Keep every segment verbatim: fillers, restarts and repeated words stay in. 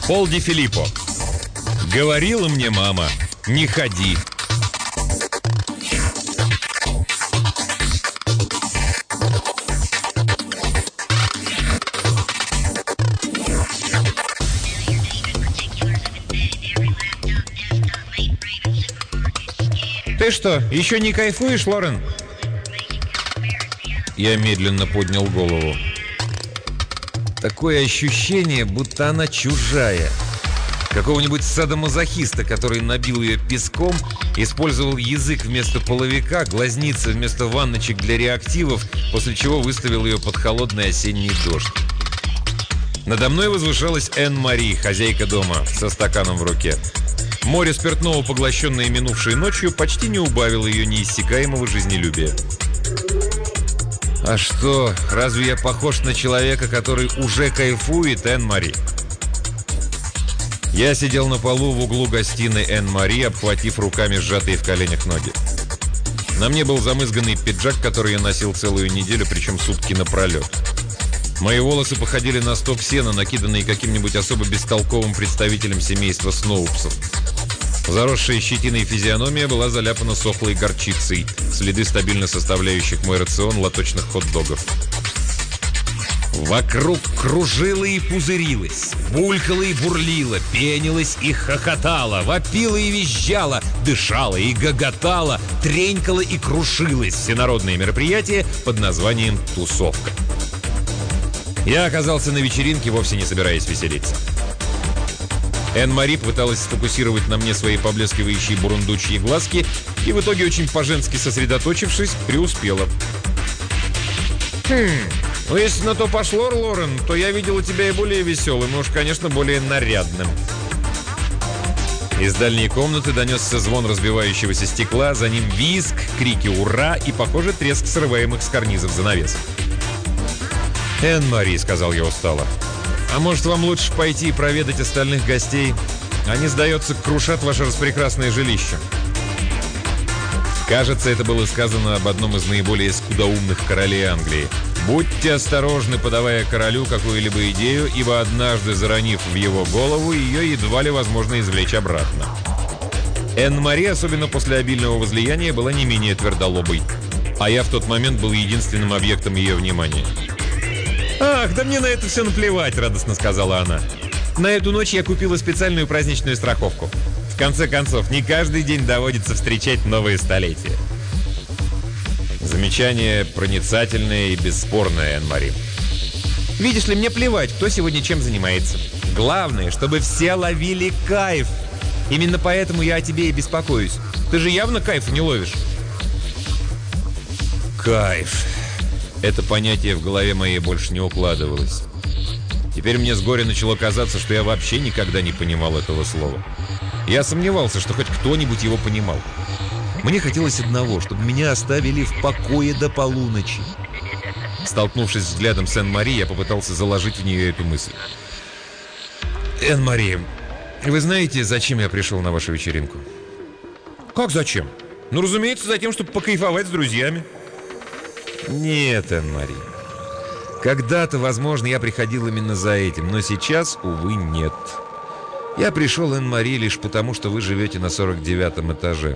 Пол Ди Филиппо. Говорила мне мама, не ходи. Ты что, еще не кайфуешь, Лорен? Я медленно поднял голову. Такое ощущение, будто она чужая. Какого-нибудь садомазохиста, который набил ее песком, использовал язык вместо половика, глазницы вместо ванночек для реактивов, после чего выставил ее под холодный осенний дождь. Надо мной возвышалась Энн-Мари, хозяйка дома, со стаканом в руке. Море спиртного, поглощенное минувшей ночью, почти не убавило ее неиссякаемого жизнелюбия. А что, разве я похож на человека, который уже кайфует, Энн-Мари? Я сидел на полу в углу гостиной Энн-Мари, обхватив руками сжатые в коленях ноги. На мне был замызганный пиджак, который я носил целую неделю, причем сутки напролет. Мои волосы походили на стоп сена, накиданные каким-нибудь особо бестолковым представителем семейства Сноупсов. Заросшая щетиной физиономия была заляпана сохлой горчицей, следы стабильно составляющих мой рацион лоточных хот-догов. Вокруг кружило и пузырилось, булькало и бурлило, пенилось и хохотало, вопило и визжало, дышало и гоготало, тренькало и крушилось всенародное мероприятие под названием «Тусовка». Я оказался на вечеринке, вовсе не собираясь веселиться. Энн-Мари пыталась сфокусировать на мне свои поблескивающие бурундучьи глазки и в итоге, очень по-женски сосредоточившись, преуспела. Хм, ну если на то пошло, Лорен, то я видела тебя и более веселым, и уж, конечно, более нарядным. Из дальней комнаты донесся звон разбивающегося стекла, за ним визг, крики «Ура!» и, похоже, треск срываемых с карнизов занавесок. «Энн-Мари», — сказал я устало, — «а может, вам лучше пойти и проведать остальных гостей? Они, сдается, крушат ваше распрекрасное жилище». Кажется, это было сказано об одном из наиболее скудоумных королей Англии. Будьте осторожны, подавая королю какую-либо идею, ибо однажды, заронив в его голову, ее едва ли возможно извлечь обратно. Энн-Мари, особенно после обильного возлияния, была не менее твердолобой, а я в тот момент был единственным объектом ее внимания. «Ах, да мне на это все наплевать», — радостно сказала она. «На эту ночь я купила специальную праздничную страховку. В конце концов, не каждый день доводится встречать новые столетия». Замечание проницательное и бесспорное, Энн-Мари. «Видишь ли, мне плевать, кто сегодня чем занимается. Главное, чтобы все ловили кайф. Именно поэтому я о тебе и беспокоюсь. Ты же явно кайфа не ловишь». Кайф. Это понятие в голове моей больше не укладывалось. Теперь мне с горя начало казаться, что я вообще никогда не понимал этого слова. Я сомневался, что хоть кто-нибудь его понимал. Мне хотелось одного, чтобы меня оставили в покое до полуночи. Столкнувшись взглядом с Энн-Мари, я попытался заложить в нее эту мысль. «Энн-Мари, вы знаете, зачем я пришел на вашу вечеринку?» «Как зачем? Ну, разумеется, за тем, чтобы покайфовать с друзьями». «Нет, Энн-Мари. Когда-то, возможно, я приходил именно за этим, но сейчас, увы, нет. Я пришел, Энн-Мари, лишь потому, что вы живете на сорок девятом этаже».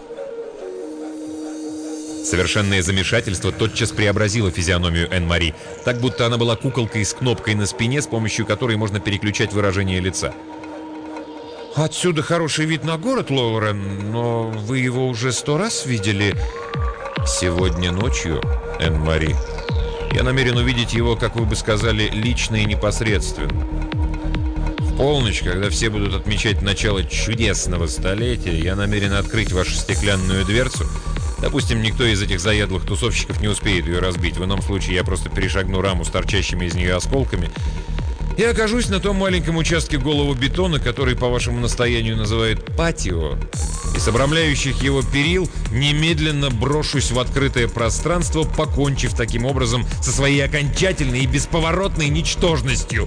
Совершенное замешательство тотчас преобразило физиономию Энн-Мари, так будто она была куколкой с кнопкой на спине, с помощью которой можно переключать выражение лица. «Отсюда хороший вид на город, Лорен, но вы его уже сто раз видели?» «Сегодня ночью, Энн-Мари, я намерен увидеть его, как вы бы сказали, лично и непосредственно. В полночь, когда все будут отмечать начало чудесного столетия, я намерен открыть вашу стеклянную дверцу. Допустим, никто из этих заядлых тусовщиков не успеет ее разбить. В ином случае я просто перешагну раму с торчащими из нее осколками и окажусь на том маленьком участке голого бетона, который по вашему настоянию называют патио, и с обрамляющих его перил немедленно брошусь в открытое пространство, покончив таким образом со своей окончательной и бесповоротной ничтожностью».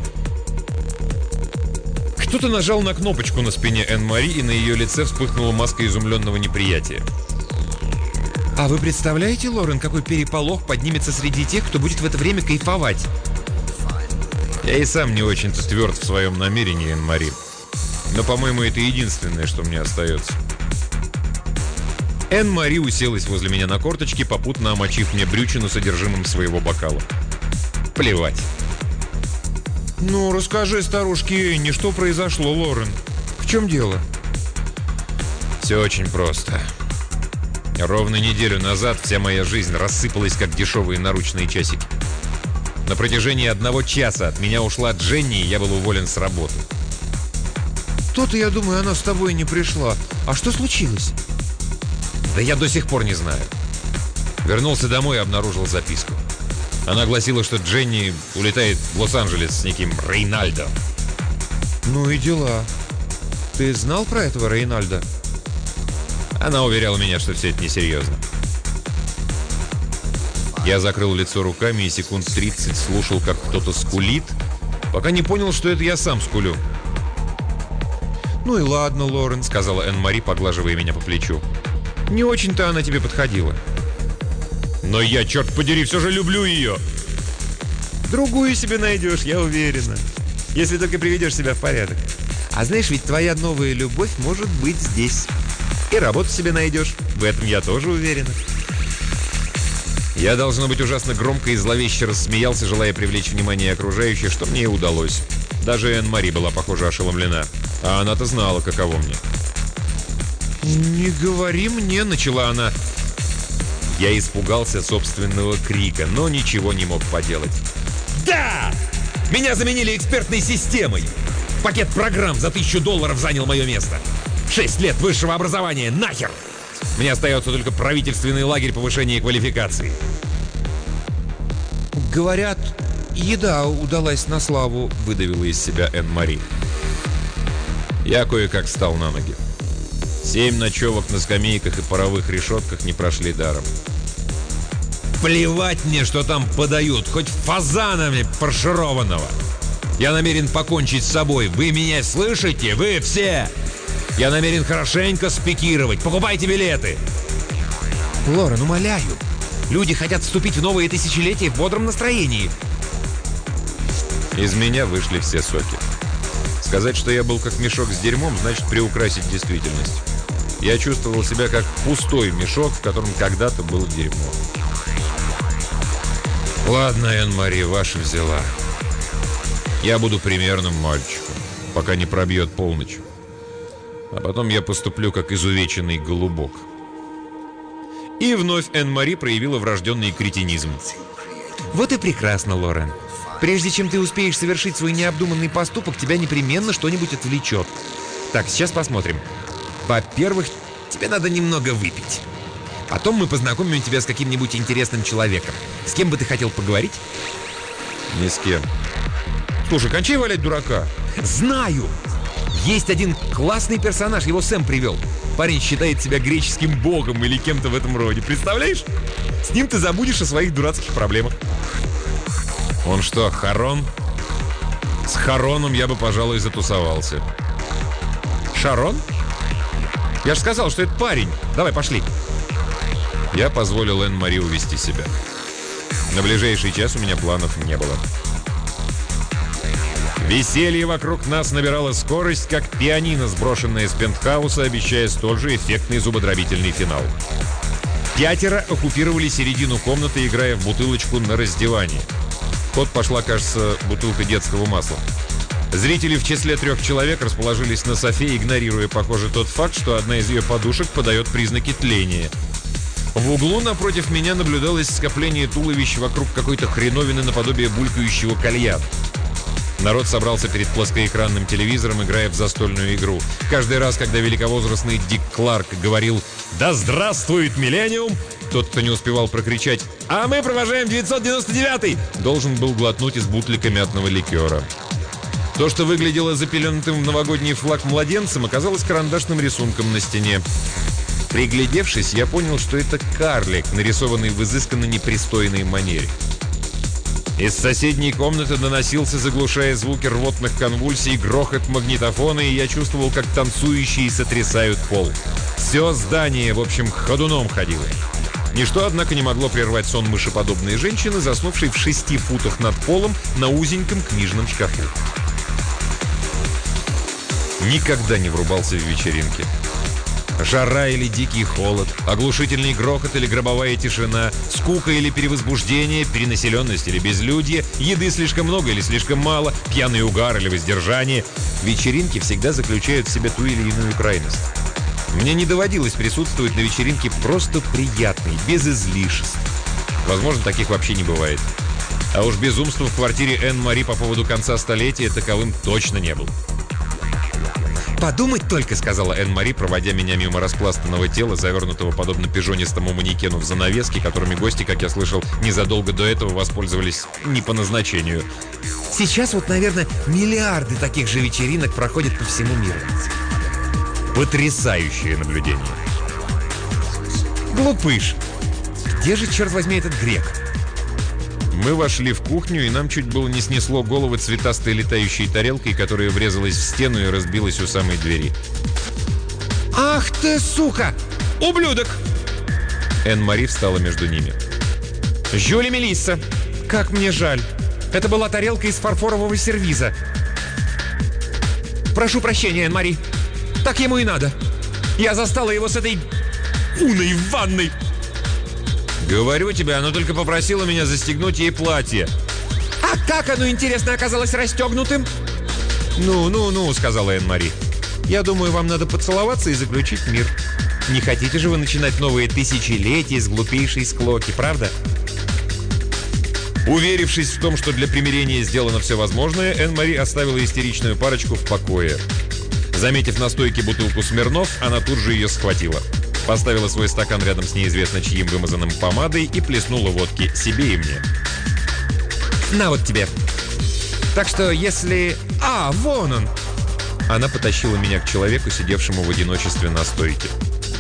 Кто-то нажал на кнопочку на спине Энн-Мари, и на ее лице вспыхнула маска изумленного неприятия. «А вы представляете, Лорен, какой переполох поднимется среди тех, кто будет в это время кайфовать?» Я и сам не очень-то тверд в своем намерении, Энн-Мари. Но, по-моему, это единственное, что мне остается. Энн-Мари уселась возле меня на корточки, попутно омочив мне брючину содержимым своего бокала. Плевать. «Ну, расскажи старушке Энни, что произошло, Лорен. В чем дело?» «Все очень просто. Ровно неделю назад вся моя жизнь рассыпалась, как дешевые наручные часики. На протяжении одного часа от меня ушла Дженни, и я был уволен с работы». «То-то, я думаю, она с тобой не пришла. А что случилось?» «Да я до сих пор не знаю. Вернулся домой и обнаружил записку. Она гласила, что Дженни улетает в Лос-Анджелес с неким Рейнальдо». «Ну и дела. Ты знал про этого Рейнальдо?» Она уверяла меня, что все это несерьезно. Я закрыл лицо руками и секунд тридцать слушал, как кто-то скулит, пока не понял, что это я сам скулю. «Ну и ладно, Лорен», — сказала Энн-Мари, поглаживая меня по плечу. «Не очень-то она тебе подходила». «Но я, черт подери, все же люблю ее!» «Другую себе найдешь, я уверена. Если только приведешь себя в порядок. А знаешь, ведь твоя новая любовь может быть здесь. И работу себе найдешь. В этом я тоже уверена». Я, должно быть, ужасно громко и зловеще рассмеялся, желая привлечь внимание окружающих, что мне и удалось. Даже Энн-Мари была, похоже, ошеломлена. А она-то знала, каково мне. «Не говори мне», — начала она. Я испугался собственного крика, но ничего не мог поделать. «Да! Меня заменили экспертной системой! Пакет программ за тысячу долларов занял мое место! Шесть лет высшего образования! Нахер! Мне остается только правительственный лагерь повышения квалификации!» «Говорят, еда удалась на славу», — выдавила из себя Энн-Мари. Я кое-как встал на ноги. Семь ночевок на скамейках и паровых решетках не прошли даром. Плевать мне, что там подают, хоть фазанами фаршированного. Я намерен покончить с собой. Вы меня слышите? Вы все! Я намерен хорошенько спикировать. Покупайте билеты. «Лорен, умоляю. Люди хотят вступить в новое тысячелетие в бодром настроении». Из меня вышли все соки. Сказать, что я был как мешок с дерьмом, значит приукрасить действительность. Я чувствовал себя как пустой мешок, в котором когда-то было дерьмо. Ладно, Энн-Мари, ваша взяла. Я буду примерным мальчиком, пока не пробьет полночь. А потом я поступлю как изувеченный голубок. И вновь Энн-Мари проявила врожденный кретинизм. «Вот и прекрасно, Лорен. Прежде чем ты успеешь совершить свой необдуманный поступок, тебя непременно что-нибудь отвлечет. Так, сейчас посмотрим. Во-первых, тебе надо немного выпить. Потом мы познакомим тебя с каким-нибудь интересным человеком. С кем бы ты хотел поговорить?» Ни с кем. «Слушай, кончай валять дурака». «Знаю! Есть один классный персонаж, его Сэм привел. Парень считает себя греческим богом или кем-то в этом роде. Представляешь? С ним ты забудешь о своих дурацких проблемах». Он что, Харон? С Хароном я бы, пожалуй, затусовался. Шарон? Я же сказал, что это парень. Давай, пошли. Я позволил Энн-Мари увести себя. На ближайший час у меня планов не было. Веселье вокруг нас набирало скорость, как пианино, сброшенное с пентхауса, обещая столь же эффектный зубодробительный финал. Пятеро оккупировали середину комнаты, играя в бутылочку на раздевание. В ход пошла, кажется, бутылка детского масла. Зрители в числе трех человек расположились на софе, игнорируя, похоже, тот факт, что одна из ее подушек подает признаки тления. В углу напротив меня наблюдалось скопление туловищ вокруг какой-то хреновины наподобие булькающего кальяна. Народ собрался перед плоскоэкранным телевизором, играя в застольную игру. Каждый раз, когда великовозрастный Дик Кларк говорил «Да здравствует миллениум!», тот, кто не успевал прокричать «А мы провожаем девятьсот девяносто девятый!», должен был глотнуть из бутлика мятного ликера. То, что выглядело запеленутым в новогодний флаг младенцем, оказалось карандашным рисунком на стене. Приглядевшись, я понял, что это карлик, нарисованный в изысканно непристойной манере. Из соседней комнаты доносился, заглушая звуки рвотных конвульсий, грохот магнитофона, и я чувствовал, как танцующие сотрясают пол. Все здание, в общем, ходуном ходило. Ничто, однако, не могло прервать сон мышеподобной женщины, заснувшей в шести футах над полом на узеньком книжном шкафу. Никогда не врубался в вечеринки. Жара или дикий холод, оглушительный грохот или гробовая тишина, скука или перевозбуждение, перенаселенность или безлюдье, еды слишком много или слишком мало, пьяный угар или воздержание. Вечеринки всегда заключают в себе ту или иную крайность. Мне не доводилось присутствовать на вечеринке просто приятной, без излишеств. Возможно, таких вообще не бывает. А уж безумство в квартире Энн-Мари по поводу конца столетия таковым точно не был. «Подумать только», — сказала Энн-Мари, проводя меня мимо распластанного тела, завернутого подобно пижонистому манекену в занавески, которыми гости, как я слышал, незадолго до этого воспользовались не по назначению. «Сейчас вот, наверное, миллиарды таких же вечеринок проходят по всему миру». Потрясающее наблюдение. «Глупыш! Где же, черт возьми, этот грек?» Мы вошли в кухню, и нам чуть было не снесло головы цветастой летающей тарелкой, которая врезалась в стену и разбилась у самой двери. «Ах ты, сука! Ублюдок!» Энн-Мари встала между ними. «Жюли Мелисса! Как мне жаль! Это была тарелка из фарфорового сервиза. Прошу прощения, Энн-Мари. Так ему и надо. Я застала его с этой уной в ванной». «Говорю тебе, она только попросила меня застегнуть ей платье». «А как оно, интересно, оказалось расстегнутым?» «Ну, ну, ну», — сказала Энн-Мари. «Я думаю, вам надо поцеловаться и заключить мир. Не хотите же вы начинать новые тысячелетия с глупейшей склоки, правда?» Уверившись в том, что для примирения сделано все возможное, Энн-Мари оставила истеричную парочку в покое. Заметив на стойке бутылку Смирнов, она тут же ее схватила. Поставила свой стакан рядом с неизвестно чьим вымазанным помадой и плеснула водки себе и мне. «На вот тебе. Так что если... А, вон он!» Она потащила меня к человеку, сидевшему в одиночестве на стойке.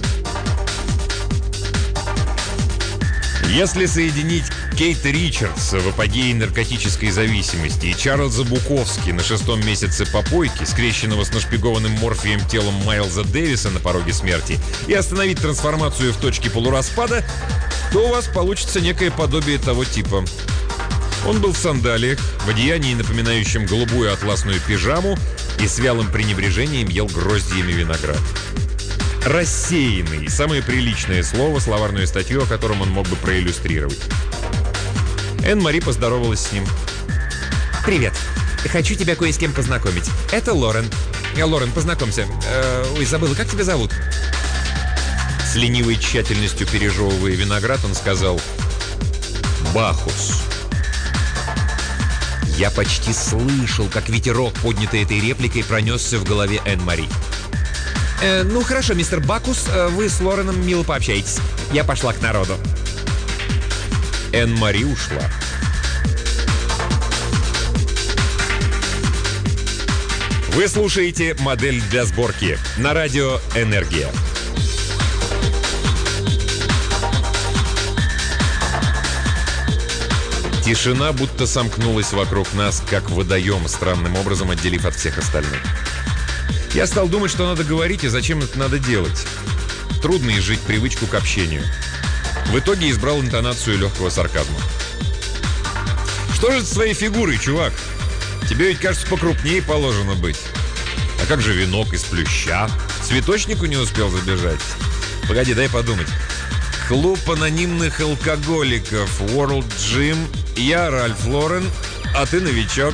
Если соединить Кейта Ричардса в апогее наркотической зависимости и Чарльза Буковски на шестом месяце попойки, скрещенного с нашпигованным морфием телом Майлза Дэвиса на пороге смерти, и остановить трансформацию в точке полураспада, то у вас получится некое подобие того типа. Он был в сандалиях, в одеянии, напоминающем голубую атласную пижаму, и с вялым пренебрежением ел гроздьями виноград. Рассеянный – самое приличное слово, словарную статью, о котором он мог бы проиллюстрировать. Энн-Мари поздоровалась с ним. «Привет. Хочу тебя кое с кем познакомить. Это Лорен. Лорен, познакомься. Э, ой, забыла, как тебя зовут?» С ленивой тщательностью пережевывая виноград, он сказал: «Бахус». Я почти слышал, как ветерок, поднятый этой репликой, пронесся в голове Энн-Мари. Э, «Ну хорошо, мистер Бакус, вы с Лореном мило пообщаетесь. Я пошла к народу». Энн-Мари ушла. Вы слушаете «Модель для сборки» на радио «Энергия». Тишина будто сомкнулась вокруг нас, как водоем, странным образом отделив от всех остальных. Я стал думать, что надо говорить и зачем это надо делать. Трудно изжить привычку к общению. В итоге избрал интонацию легкого сарказма. «Что же с твоей фигурой, чувак? Тебе ведь, кажется, покрупнее положено быть. А как же венок из плюща? Цветочнику не успел забежать? Погоди, дай подумать. Клуб анонимных алкоголиков, World Gym, я Ральф Лорен, а ты новичок».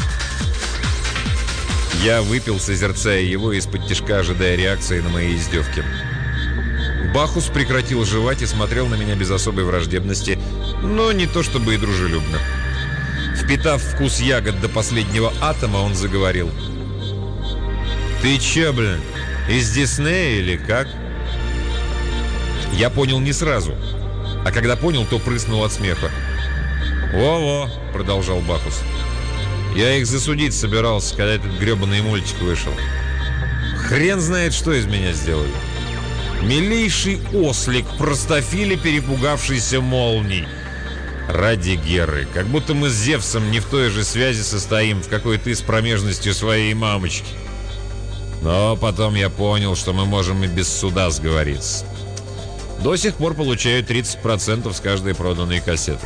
Я выпил, созерцая его, из-под тишка ожидая реакции на мои издевки. Бахус прекратил жевать и смотрел на меня без особой враждебности, но не то чтобы и дружелюбно. Впитав вкус ягод до последнего атома, он заговорил: «Ты че, блин, из Диснея или как?» Я понял не сразу, а когда понял, то прыснул от смеха. «Во-во», — продолжал Бахус, — «я их засудить собирался, когда этот гребаный мультик вышел. Хрен знает, что из меня сделали. Милейший ослик, простофили, перепугавшийся молний. Ради Геры, как будто мы с Зевсом не в той же связи состоим, в какой ты с промежностью своей мамочки. Но потом я понял, что мы можем и без суда сговориться. До сих пор получаю тридцать процентов с каждой проданной кассеты.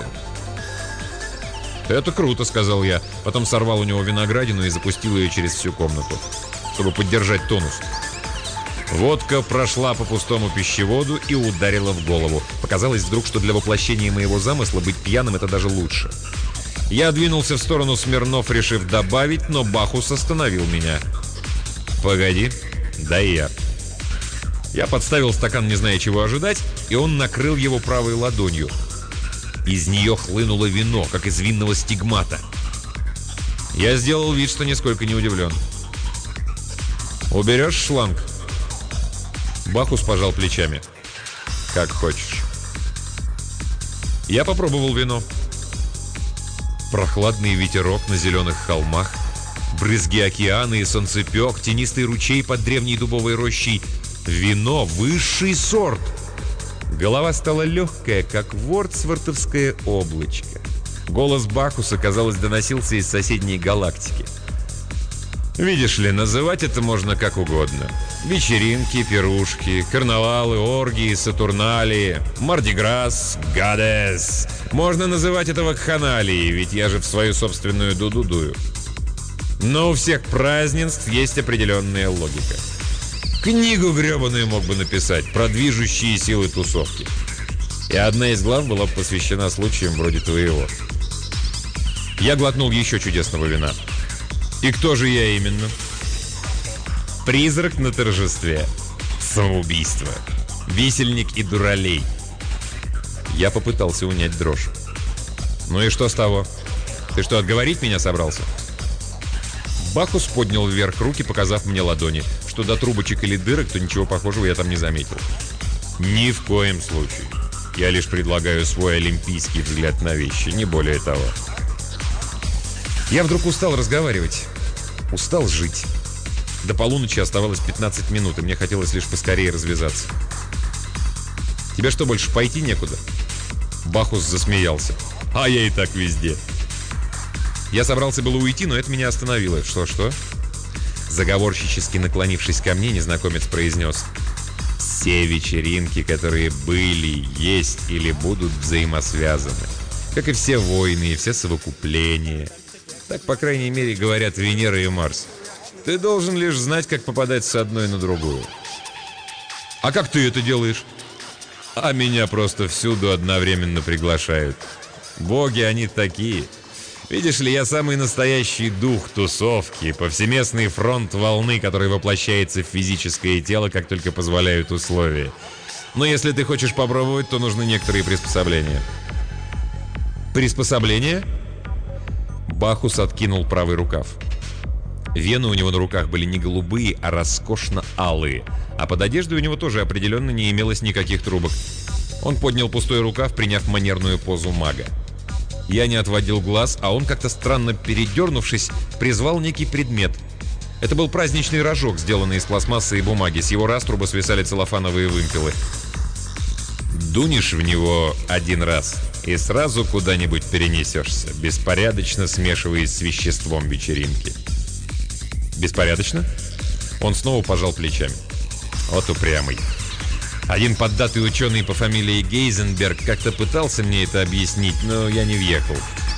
«Это круто», — сказал я. Потом сорвал у него виноградину и запустил ее через всю комнату, чтобы поддержать тонус. Водка прошла по пустому пищеводу и ударила в голову. Показалось вдруг, что для воплощения моего замысла быть пьяным — это даже лучше. Я двинулся в сторону Смирнов, решив добавить, но Бахус остановил меня. «Погоди, дай я». Я подставил стакан, не зная, чего ожидать, и он накрыл его правой ладонью. Из нее хлынуло вино, как из винного стигмата. Я сделал вид, что нисколько не удивлен. «Уберешь шланг?» Бахус пожал плечами. «Как хочешь». Я попробовал вино. Прохладный ветерок на зеленых холмах, брызги океана и солнцепек, тенистый ручей под древней дубовой рощей. Вино — высший сорт. Голова стала легкая, как вордсвортовское облачко. Голос Бахуса, казалось, доносился из соседней галактики. Видишь ли, называть это можно как угодно. Вечеринки, пирушки, карнавалы, оргии, сатурналии, мардиграс, гадес. Можно называть это вакханалией, ведь я же в свою собственную дуду дую. Но у всех празднеств есть определенная логика. Книгу гребаную мог бы написать про движущие силы тусовки. И одна из глав была посвящена случаям вроде твоего. Я глотнул еще чудесного вина. И кто же я именно? Призрак на торжестве. Самоубийство. Висельник и дуралей. Я попытался унять дрожь. Ну и что с того? Ты что, отговорить меня собрался? Бахус поднял вверх руки, показав мне ладони. Что до трубочек или дырок, то ничего похожего я там не заметил. Ни в коем случае. Я лишь предлагаю свой олимпийский взгляд на вещи, не более того. Я вдруг устал разговаривать. Устал жить. До полуночи оставалось пятнадцать минут, и мне хотелось лишь поскорее развязаться. Тебе что, больше пойти некуда? Бахус засмеялся. А я и так везде. Я собрался было уйти, но это меня остановило. Что-что? Заговорщически наклонившись ко мне, незнакомец произнес: «Все вечеринки, которые были, есть или будут взаимосвязаны. Как и все войны и все совокупления. Так, по крайней мере, говорят Венера и Марс. Ты должен лишь знать, как попадать с одной на другую». «А как ты это делаешь?» «А меня просто всюду одновременно приглашают. Боги они такие. Видишь ли, я самый настоящий дух тусовки, повсеместный фронт волны, который воплощается в физическое тело, как только позволяют условия. Но если ты хочешь попробовать, то нужны некоторые приспособления». «Приспособления?» Бахус откинул правый рукав. Вены у него на руках были не голубые, а роскошно алые. А под одеждой у него тоже определенно не имелось никаких трубок. Он поднял пустой рукав, приняв манерную позу мага. Я не отводил глаз, а он, как-то странно передернувшись, призвал некий предмет. Это был праздничный рожок, сделанный из пластмассы и бумаги. С его раструба свисали целлофановые вымпелы. Дунешь в него один раз и сразу куда-нибудь перенесешься, беспорядочно смешиваясь с веществом вечеринки. «Беспорядочно?» Он снова пожал плечами. Вот упрямый. Один поддатый ученый по фамилии Гейзенберг как-то пытался мне это объяснить, но я не въехал.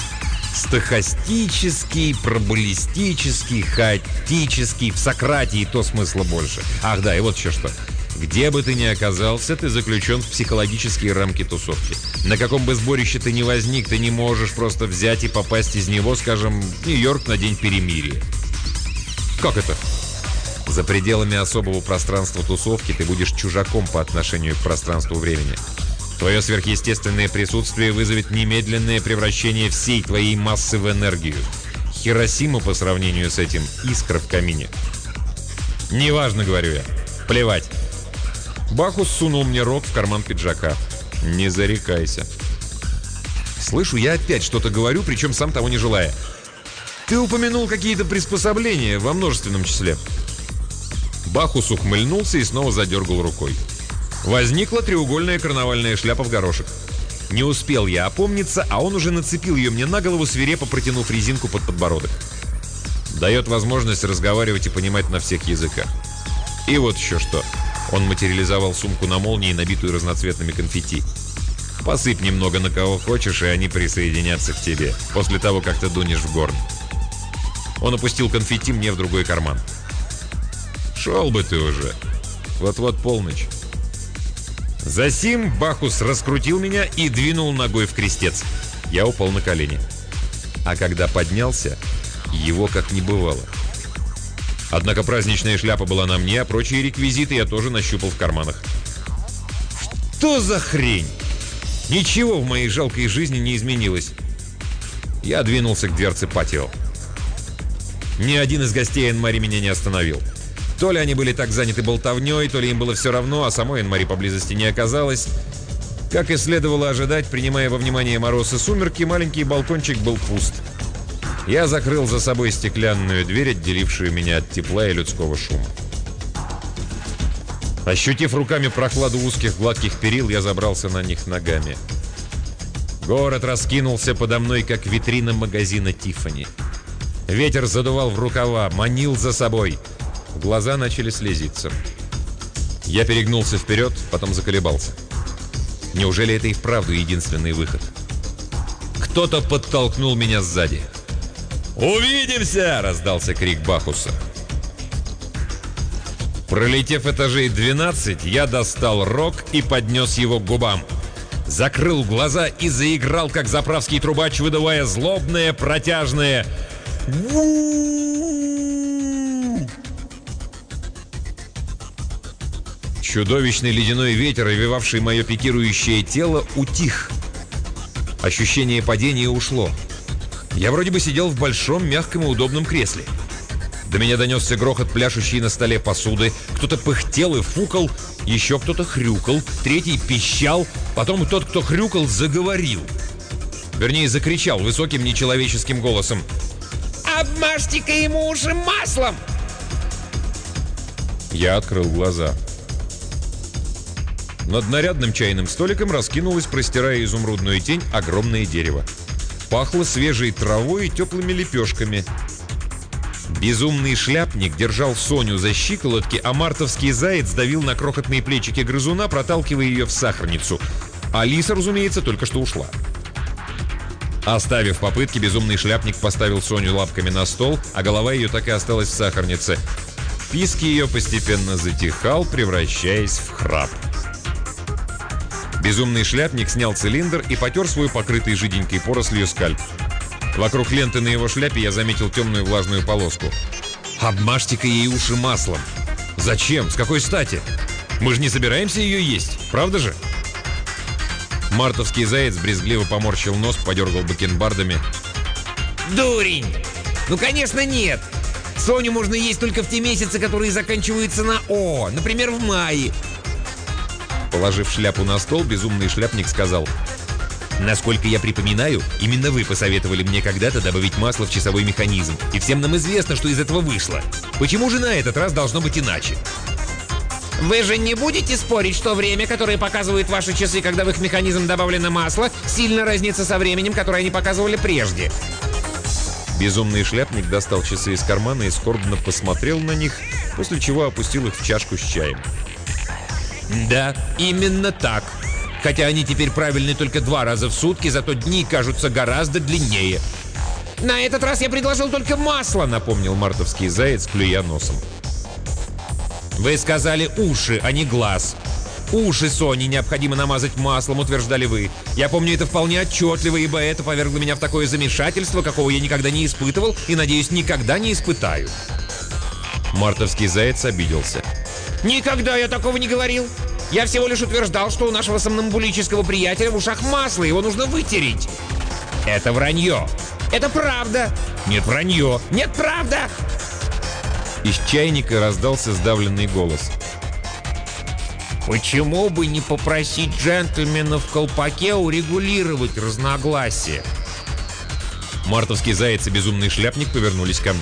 Стохастический, пробаллистический, хаотический, в Сократии то смысла больше. Ах да, и вот еще что. Где бы ты ни оказался, ты заключен в психологические рамки тусовки. На каком бы сборище ты ни возник, ты не можешь просто взять и попасть из него, скажем, в Нью-Йорк на день перемирия. Как это? За пределами особого пространства тусовки ты будешь чужаком по отношению к пространству времени. Твое сверхъестественное присутствие вызовет немедленное превращение всей твоей массы в энергию. Хиросима по сравнению с этим — искра в камине. «Неважно, — говорю я. Плевать». Бахус сунул мне рог в карман пиджака. «Не зарекайся». Слышу, я опять что-то говорю, причем сам того не желая. «Ты упомянул какие-то приспособления во множественном числе». Бахус ухмыльнулся и снова задергал рукой. Возникла треугольная карнавальная шляпа в горошек. Не успел я опомниться, а он уже нацепил ее мне на голову, свирепо протянув резинку под подбородок. Дает возможность разговаривать и понимать на всех языках. И вот еще что. Он материализовал сумку на молнии, набитую разноцветными конфетти. «Посыпь немного на кого хочешь, и они присоединятся к тебе, после того, как ты дунешь в горн». Он опустил конфетти мне в другой карман. «Шел бы ты уже. Вот-вот полночь». Засим Бахус раскрутил меня и двинул ногой в крестец. Я упал на колени. А когда поднялся, его как не бывало. Однако праздничная шляпа была на мне, а прочие реквизиты я тоже нащупал в карманах. Что за хрень? Ничего в моей жалкой жизни не изменилось. Я двинулся к дверце патио. Ни один из гостей Энн-Мари меня не остановил. То ли они были так заняты болтовней, то ли им было все равно, а самой Энн-Мари поблизости не оказалось. Как и следовало ожидать, принимая во внимание мороз и сумерки, маленький балкончик был пуст. Я закрыл за собой стеклянную дверь, отделившую меня от тепла и людского шума. Ощутив руками прохладу узких гладких перил, я забрался на них ногами. Город раскинулся подо мной, как витрина магазина «Тиффани». Ветер задувал в рукава, манил за собой. Глаза начали слезиться. Я перегнулся вперед, потом заколебался. Неужели это и вправду единственный выход? Кто-то подтолкнул меня сзади. «Увидимся!» — раздался крик Бахуса. Пролетев этажей двенадцать, я достал рог и поднес его к губам. Закрыл глаза и заиграл, как заправский трубач, выдавая злобное, протяжное «Ву!». Чудовищный ледяной ветер, овевавший мое пикирующее тело, утих. Ощущение падения ушло. Я вроде бы сидел в большом, мягком и удобном кресле. До меня донесся грохот пляшущей на столе посуды. Кто-то пыхтел и фукал, еще кто-то хрюкал, третий пищал, потом тот, кто хрюкал, заговорил. Вернее, закричал высоким нечеловеческим голосом: «Обмажьте-ка ему уши маслом!» Я открыл глаза. Над нарядным чайным столиком раскинулось, простирая изумрудную тень, огромное дерево. Пахло свежей травой и теплыми лепешками. Безумный шляпник держал Соню за щиколотки, а мартовский заяц давил на крохотные плечики грызуна, проталкивая ее в сахарницу. Алиса, разумеется, только что ушла. Оставив попытки, безумный шляпник поставил Соню лапками на стол, а голова ее так и осталась в сахарнице. Писк ее постепенно затихал, превращаясь в храп. Безумный шляпник снял цилиндр и потер свой покрытый жиденькой порослью скальп. Вокруг ленты на его шляпе я заметил темную влажную полоску. «Обмажьте-ка ей уши маслом!» «Зачем? С какой стати? Мы же не собираемся ее есть, правда же?» Мартовский заяц брезгливо поморщил нос, подергал бакенбардами. «Дурень! Ну, конечно, нет! Соню можно есть только в те месяцы, которые заканчиваются на «О», например, в мае!» Положив шляпу на стол, безумный шляпник сказал: «Насколько я припоминаю, именно вы посоветовали мне когда-то добавить масло в часовой механизм. И всем нам известно, что из этого вышло. Почему же на этот раз должно быть иначе?» «Вы же не будете спорить, что время, которое показывают ваши часы, когда в их механизм добавлено масло, сильно разнится со временем, которое они показывали прежде?» Безумный шляпник достал часы из кармана и скорбно посмотрел на них, после чего опустил их в чашку с чаем. «Да, именно так. Хотя они теперь правильны только два раза в сутки, зато дни кажутся гораздо длиннее». «На этот раз я предложил только масло», — напомнил мартовский заяц, клюя носом. «Вы сказали уши, а не глаз. Уши Сони необходимо намазать маслом, утверждали вы. Я помню это вполне отчетливо, ибо это повергло меня в такое замешательство, какого я никогда не испытывал и, надеюсь, никогда не испытаю». Мартовский заяц обиделся. «Никогда я такого не говорил. Я всего лишь утверждал, что у нашего сомнамбулического приятеля в ушах масло, его нужно вытереть». «Это вранье». «Это правда». «Нет, вранье». «Нет, правда». Из чайника раздался сдавленный голос. «Почему бы не попросить джентльмена в колпаке урегулировать разногласия?» Мартовский заяц и безумный шляпник повернулись ко мне.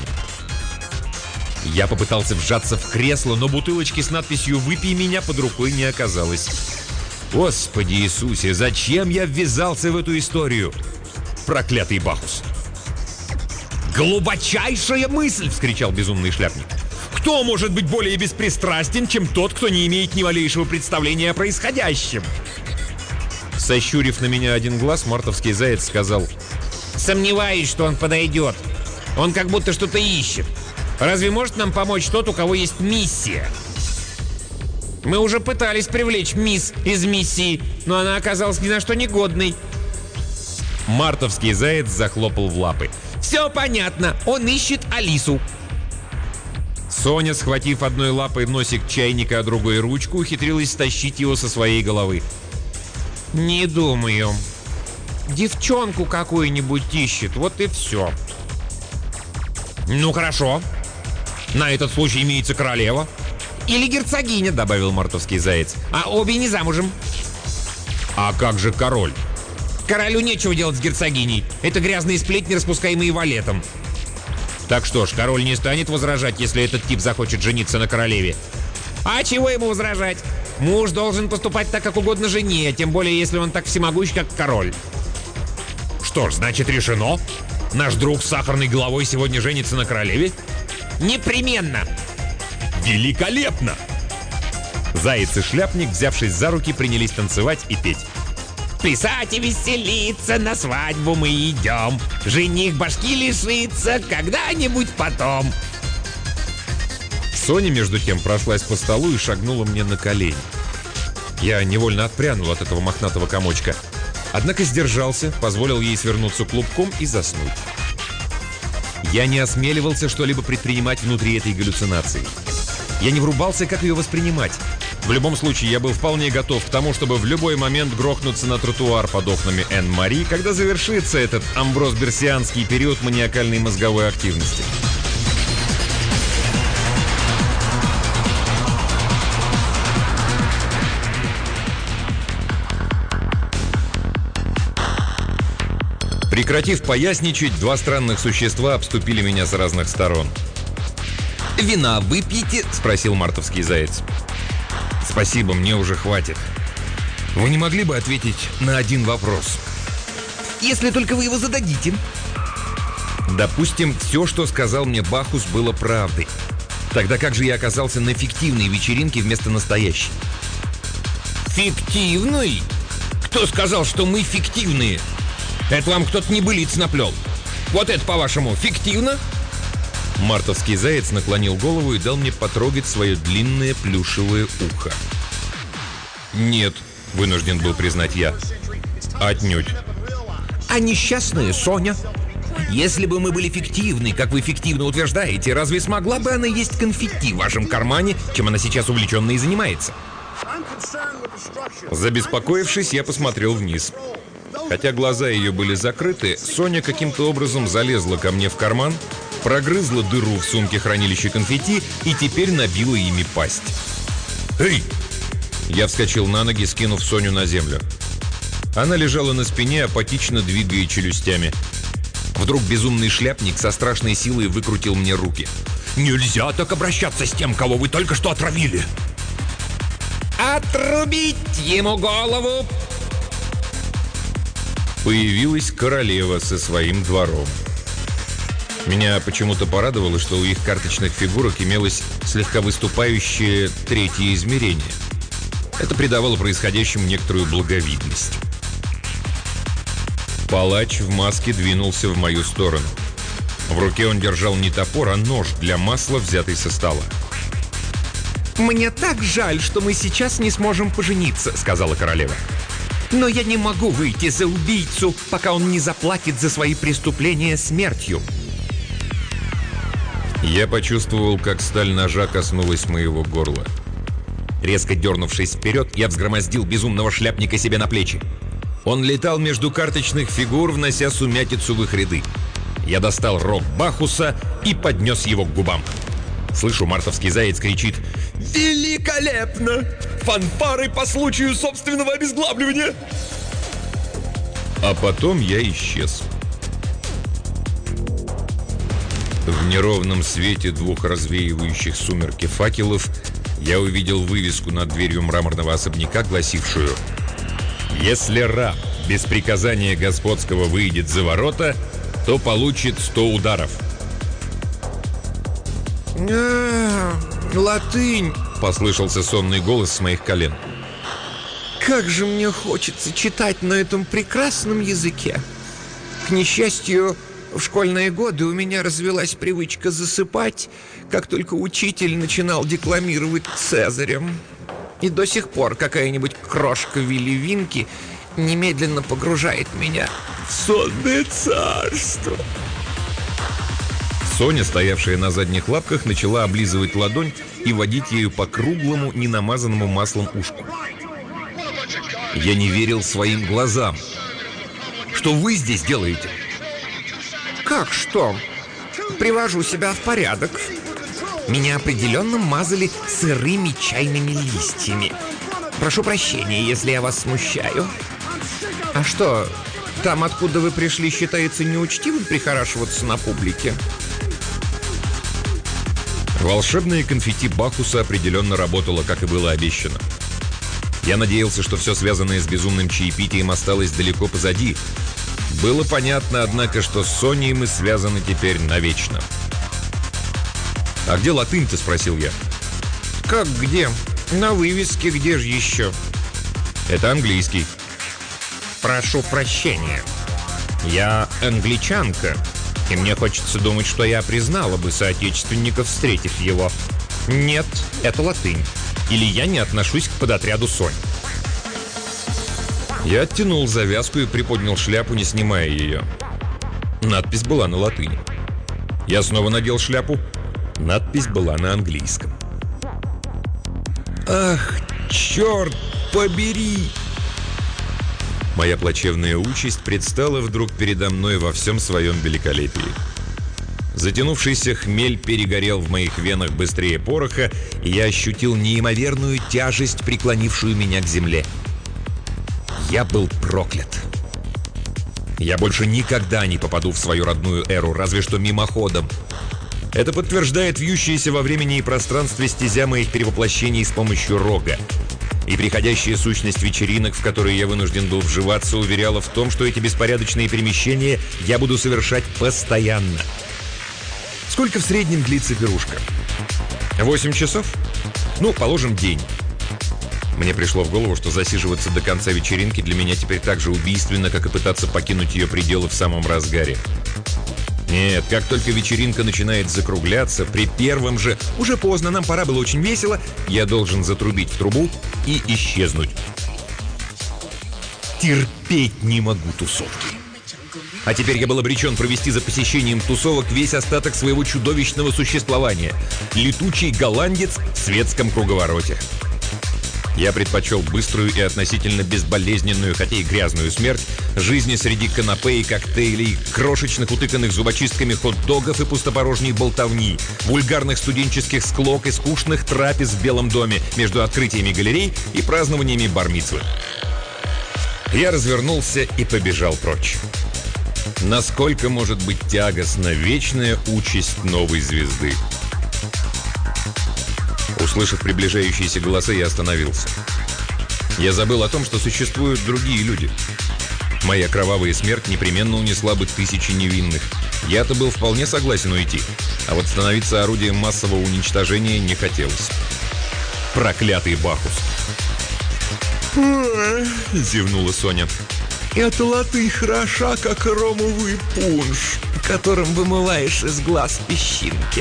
Я попытался вжаться в кресло, но бутылочки с надписью «Выпей меня» под рукой не оказалось. Господи Иисусе, зачем я ввязался в эту историю? Проклятый Бахус! «Глубочайшая мысль!» — вскричал безумный шляпник. Кто может быть более беспристрастен, чем тот, кто не имеет ни малейшего представления о происходящем? Сощурив на меня один глаз, мартовский заяц сказал: Сомневаюсь, что он подойдет. Он как будто что-то ищет. Разве может нам помочь тот, у кого есть миссия? Мы уже пытались привлечь мисс из миссии, но она оказалась ни на что негодной. Мартовский заяц захлопал в лапы. Все понятно, он ищет Алису. Соня, схватив одной лапой носик чайника, а другой ручку, ухитрилась стащить его со своей головы. Не думаю. Девчонку какую-нибудь ищет, вот и все. Ну хорошо. На этот случай имеется королева. Или герцогиня, добавил мартовский заяц. А обе не замужем. А как же король? Королю нечего делать с герцогиней. Это грязные сплетни, распускаемые валетом. Так что ж, король не станет возражать, если этот тип захочет жениться на королеве. А чего ему возражать? Муж должен поступать так, как угодно жене, тем более, если он так всемогущ, как король. Что ж, значит, решено? Наш друг с сахарной головой сегодня женится на королеве? Непременно! Великолепно! Заяц и шляпник, взявшись за руки, принялись танцевать и петь. Плясать и веселиться, на свадьбу мы идем. Жених башки лишится когда-нибудь потом. Соня, между тем, прошлась по столу и шагнула мне на колени. Я невольно отпрянул от этого мохнатого комочка. Однако сдержался, позволил ей свернуться клубком и заснуть. Я не осмеливался что-либо предпринимать внутри этой галлюцинации. Я не врубался, как ее воспринимать. В любом случае, я был вполне готов к тому, чтобы в любой момент грохнуться на тротуар под окнами Энн-Мари, когда завершится этот амброс-берсианский период маниакальной мозговой активности. Прекратив поясничать, два странных существа обступили меня с разных сторон. «Вина выпьете?» — спросил мартовский заяц. «Спасибо, мне уже хватит. Вы не могли бы ответить на один вопрос?» «Если только вы его зададите». Допустим, все, что сказал мне Бахус, было правдой. Тогда как же я оказался на фиктивной вечеринке вместо настоящей? «Фиктивный? Кто сказал, что мы фиктивные? Это вам кто-то небылиц наплел. Вот это, по-вашему, фиктивно?» Мартовский заяц наклонил голову и дал мне потрогать свое длинное плюшевое ухо. «Нет», — вынужден был признать я. «Отнюдь». «А несчастная Соня? Если бы мы были фиктивны, как вы фиктивно утверждаете, разве смогла бы она есть конфетти в вашем кармане, чем она сейчас увлеченно и занимается?» Забеспокоившись, я посмотрел вниз. Хотя глаза ее были закрыты, Соня каким-то образом залезла ко мне в карман, прогрызла дыру в сумке хранилища конфетти и теперь набила ими пасть. «Эй!» Я вскочил на ноги, скинув Соню на землю. Она лежала на спине, апатично двигая челюстями. Вдруг безумный шляпник со страшной силой выкрутил мне руки. «Нельзя так обращаться с тем, кого вы только что отравили!» «Отрубить ему голову!» Появилась королева со своим двором. Меня почему-то порадовало, что у их карточных фигурок имелось слегка выступающее третье измерение. Это придавало происходящему некоторую благовидность. Палач в маске двинулся в мою сторону. В руке он держал не топор, а нож для масла, взятый со стола. «Мне так жаль, что мы сейчас не сможем пожениться», — сказала королева. «Но я не могу выйти за убийцу, пока он не заплатит за свои преступления смертью». Я почувствовал, как сталь ножа коснулась моего горла. Резко дернувшись вперед, я взгромоздил безумного шляпника себе на плечи. Он летал между карточных фигур, внося сумятицу в их ряды. Я достал рог Бахуса и поднес его к губам. Слышу, мартовский заяц кричит: «Великолепно! Фанфары по случаю собственного обезглавливания!» А потом я исчез. В неровном свете двух развеивающих сумерки факелов я увидел вывеску над дверью мраморного особняка, гласившую: «Если раб без приказания господского выйдет за ворота, то получит сто ударов». Латынь!» — послышался сонный голос с моих колен. «Как же мне хочется читать на этом прекрасном языке! К несчастью, в школьные годы у меня развелась привычка засыпать, как только учитель начинал декламировать Цезарем. И до сих пор какая-нибудь крошка Вилли Винки немедленно погружает меня в сонное царство». Соня, стоявшая на задних лапках, начала облизывать ладонь и водить ею по круглому, ненамазанному маслом ушку. Я не верил своим глазам. «Что вы здесь делаете?» «Как что? Привожу себя в порядок. Меня определенно мазали сырыми чайными листьями. Прошу прощения, если я вас смущаю. А что, там, откуда вы пришли, считается неучтивым прихорашиваться на публике?» Волшебное конфетти Бакхуса определенно работало, как и было обещано. Я надеялся, что все связанное с безумным чаепитием осталось далеко позади. Было понятно, однако, что с Соней мы связаны теперь навечно. «А где латынь-то?» — спросил я. «Как где? На вывеске где же еще?» «Это английский». Прошу прощения. Я англичанка, и мне хочется думать, что я признала бы соотечественников, встретив его. Нет, это латынь. Или я не отношусь к подотряду Сонь». Я оттянул завязку и приподнял шляпу, не снимая ее. Надпись была на латыни. Я снова надел шляпу. Надпись была на английском. «Ах, черт побери!» Моя плачевная участь предстала вдруг передо мной во всем своем великолепии. Затянувшийся хмель перегорел в моих венах быстрее пороха, и я ощутил неимоверную тяжесть, преклонившую меня к земле. Я был проклят. Я больше никогда не попаду в свою родную эру, разве что мимоходом. Это подтверждает вьющаяся во времени и пространстве стезя моих перевоплощений с помощью рога. И приходящая сущность вечеринок, в которые я вынужден был вживаться, уверяла в том, что эти беспорядочные перемещения я буду совершать постоянно. Сколько в среднем длится пирушка? Восемь часов? Ну, положим, день. Мне пришло в голову, что засиживаться до конца вечеринки для меня теперь так же убийственно, как и пытаться покинуть ее пределы в самом разгаре. Нет, как только вечеринка начинает закругляться, при первом же «уже поздно, нам пора, было очень весело», я должен затрубить в трубу и исчезнуть. Терпеть не могу тусовки. А теперь я был обречен провести за посещением тусовок весь остаток своего чудовищного существования. Летучий голландец в светском круговороте. Я предпочел быструю и относительно безболезненную, хотя и грязную смерть, жизни среди канапе и коктейлей, крошечных утыканных зубочистками хот-догов и пустопорожней болтовни, вульгарных студенческих склок и скучных трапез в Белом доме между открытиями галерей и празднованиями бар-мицвы. Я развернулся и побежал прочь. Насколько может быть тягостна вечная участь новой звезды? Услышав приближающиеся голоса, я остановился. Я забыл о том, что существуют другие люди. Моя кровавая смерть непременно унесла бы тысячи невинных. Я-то был вполне согласен уйти, а вот становиться орудием массового уничтожения не хотелось. Проклятый Бакхус! Зевнула Соня. «Эта латынь хороша, как ромовый пунш, которым вымываешь из глаз песчинки».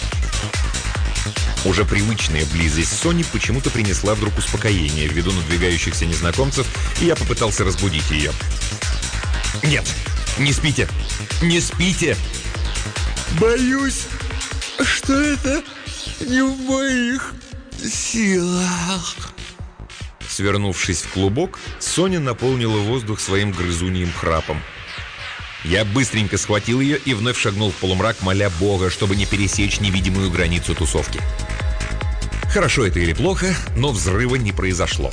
Уже привычная близость Сони почему-то принесла вдруг успокоение ввиду надвигающихся незнакомцев, и я попытался разбудить ее. «Нет, не спите! Не спите!» «Боюсь, что это не в моих силах». Свернувшись в клубок, Соня наполнила воздух своим грызуньим храпом. Я быстренько схватил ее и вновь шагнул в полумрак, моля Бога, чтобы не пересечь невидимую границу тусовки. Хорошо это или плохо, но взрыва не произошло.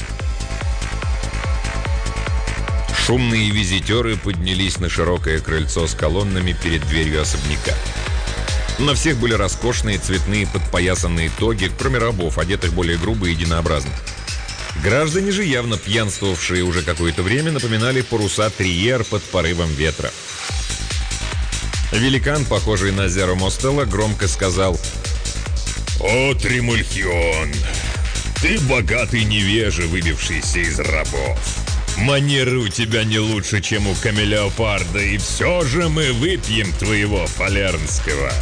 Шумные визитеры поднялись на широкое крыльцо с колоннами перед дверью особняка. На всех были роскошные цветные подпоясанные тоги, кроме рабов, одетых более грубо и единообразно. Граждане же, явно пьянствовавшие уже какое-то время, напоминали паруса Триер под порывом ветра. Великан, похожий на Зеро Мостелло, громко сказал: О, Тримульхион, ты богатый невежа, выбившийся из рабов. Манеры у тебя не лучше, чем у Камелеопарда, и все же мы выпьем твоего фалернского.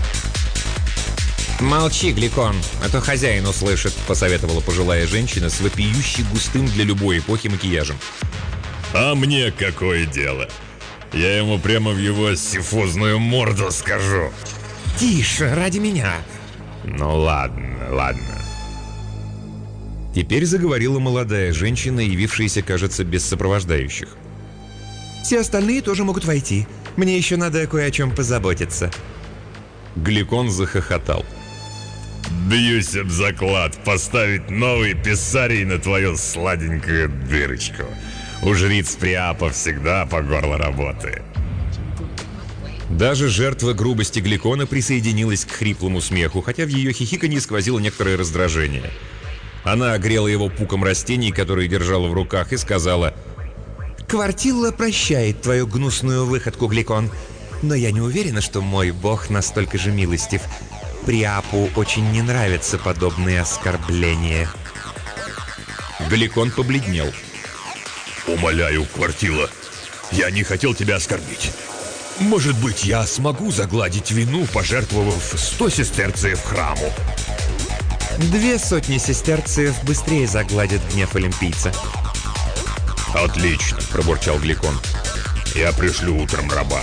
«Молчи, Гликон, а то хозяин услышит», — посоветовала пожилая женщина с вопиющей густым для любой эпохи макияжем. А мне какое дело? Я ему прямо в его сифозную морду скажу. «Тише, ради меня». Ну ладно, ладно. Теперь заговорила молодая женщина, явившаяся, кажется, без сопровождающих. «Все остальные тоже могут войти. Мне еще надо кое о чем позаботиться». Гликон захохотал. Бьюсь об заклад поставить новый писарий на твою сладенькую дырочку. У жриц Приапа всегда по горло работы. Даже жертва грубости Гликона присоединилась к хриплому смеху, хотя в ее хихиканье сквозило некоторое раздражение. Она огрела его пуком растений, которые держала в руках, и сказала: «Квартилла прощает твою гнусную выходку, Гликон, но я не уверена, что мой бог настолько же милостив. Приапу очень не нравятся подобные оскорбления». Гликон побледнел. «Умоляю, Квартилла, я не хотел тебя оскорбить. Может быть, я смогу загладить вину, пожертвовав сто сестерциев храму». «Две сотни сестерциев быстрее загладят гнев олимпийца». «Отлично», — пробурчал Гликон. «Я пришлю утром раба».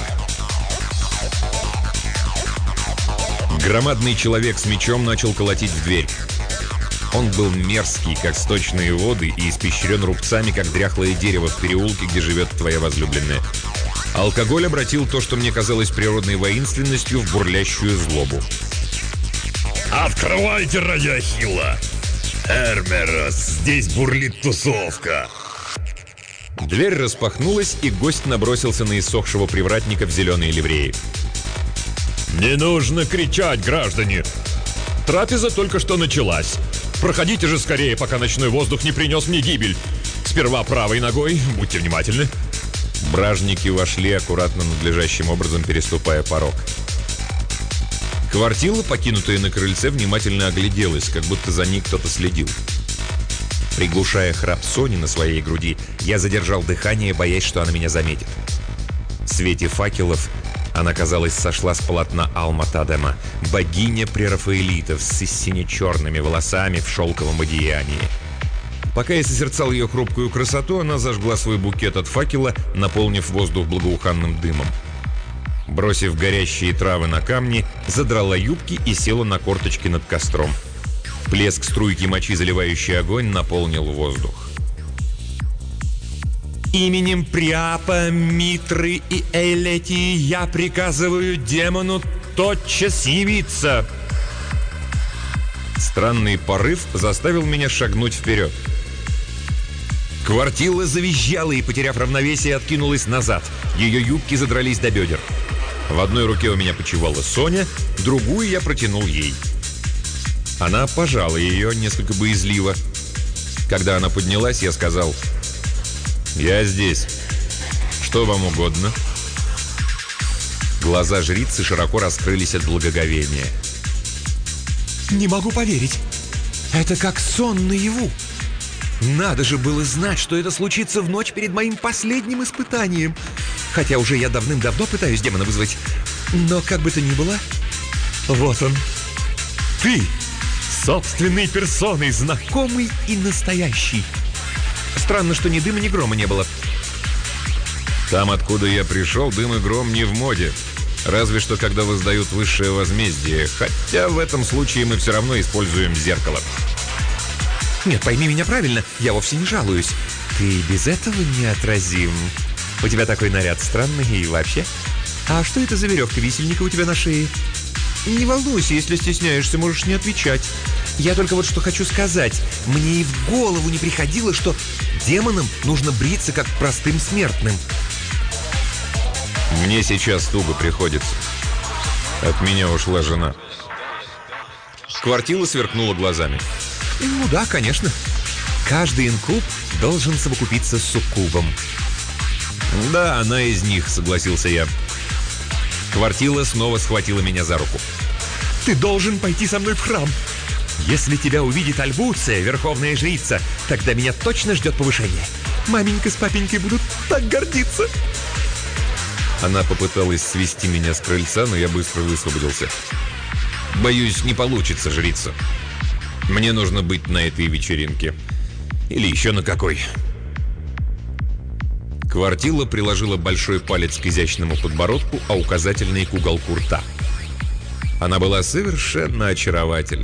Громадный человек с мечом начал колотить в дверь. Он был мерзкий, как сточные воды, и испещрен рубцами, как дряхлое дерево в переулке, где живет твоя возлюбленная. Алкоголь обратил то, что мне казалось природной воинственностью, в бурлящую злобу. «Открывайте, ради Ахилла! Эрмерос, здесь бурлит тусовка!» Дверь распахнулась, и гость набросился на иссохшего привратника в зеленой ливреи. «Не нужно кричать, граждане! Трапеза только что началась. Проходите же скорее, пока ночной воздух не принес мне гибель. Сперва правой ногой, будьте внимательны». Бражники вошли, аккуратно надлежащим образом переступая порог. Квартила, покинутая на крыльце, внимательно огляделась, как будто за ней кто-то следил. Приглушая храп Сони на своей груди, я задержал дыхание, боясь, что она меня заметит. В свете факелов она, казалось, сошла с полотна Алма-Тадема, богиня прерафаэлитов с сине-черными волосами в шелковом одеянии. Пока я созерцал ее хрупкую красоту, она зажгла свой букет от факела, наполнив воздух благоуханным дымом. Бросив горящие травы на камни, задрала юбки и села на корточки над костром. Плеск струйки мочи, заливающий огонь, наполнил воздух. «Именем Приапа, Митры и Эйлетии я приказываю демону тотчас явиться!» Странный порыв заставил меня шагнуть вперед. Квартила завизжала и, потеряв равновесие, откинулась назад. Ее юбки задрались до бедер. В одной руке у меня почивала Соня, другую я протянул ей. Она пожала ее несколько боязливо. Когда она поднялась, я сказал: «Я здесь. Что вам угодно?» Глаза жрицы широко раскрылись от благоговения. «Не могу поверить. Это как сон наяву. Надо же было знать, что это случится в ночь перед моим последним испытанием. Хотя уже я давным-давно пытаюсь демона вызвать. Но как бы то ни было, вот он. Ты, собственной персоной, знакомый и настоящий. Странно, что ни дыма, ни грома не было». «Там, откуда я пришел, дым и гром не в моде. Разве что, когда воздают высшее возмездие. Хотя в этом случае мы все равно используем зеркало». «Нет, пойми меня правильно, я вовсе не жалуюсь. Ты и без этого неотразим. У тебя такой наряд странный и вообще. А что это за веревка висельника у тебя на шее?» «Не волнуйся, если стесняешься, можешь не отвечать. Я только вот что хочу сказать. Мне и в голову не приходило, что демонам нужно бриться, как простым смертным». «Мне сейчас туго приходится. От меня ушла жена». Квартила сверкнула глазами. «Ну да, конечно. Каждый инкуб должен совокупиться с суккубом». «Да, она из них», — согласился я. Квартила снова схватила меня за руку. «Ты должен пойти со мной в храм. Если тебя увидит Альбуция, верховная жрица, тогда меня точно ждет повышение. Маменька с папенькой будут так гордиться. Она попыталась свести меня с крыльца, но я быстро высвободился. Боюсь, не получится, жрица. Мне нужно быть на этой вечеринке. Или еще на какой. Квартила приложила большой палец к изящному подбородку, а указательный к уголку рта. Она была совершенно очаровательна.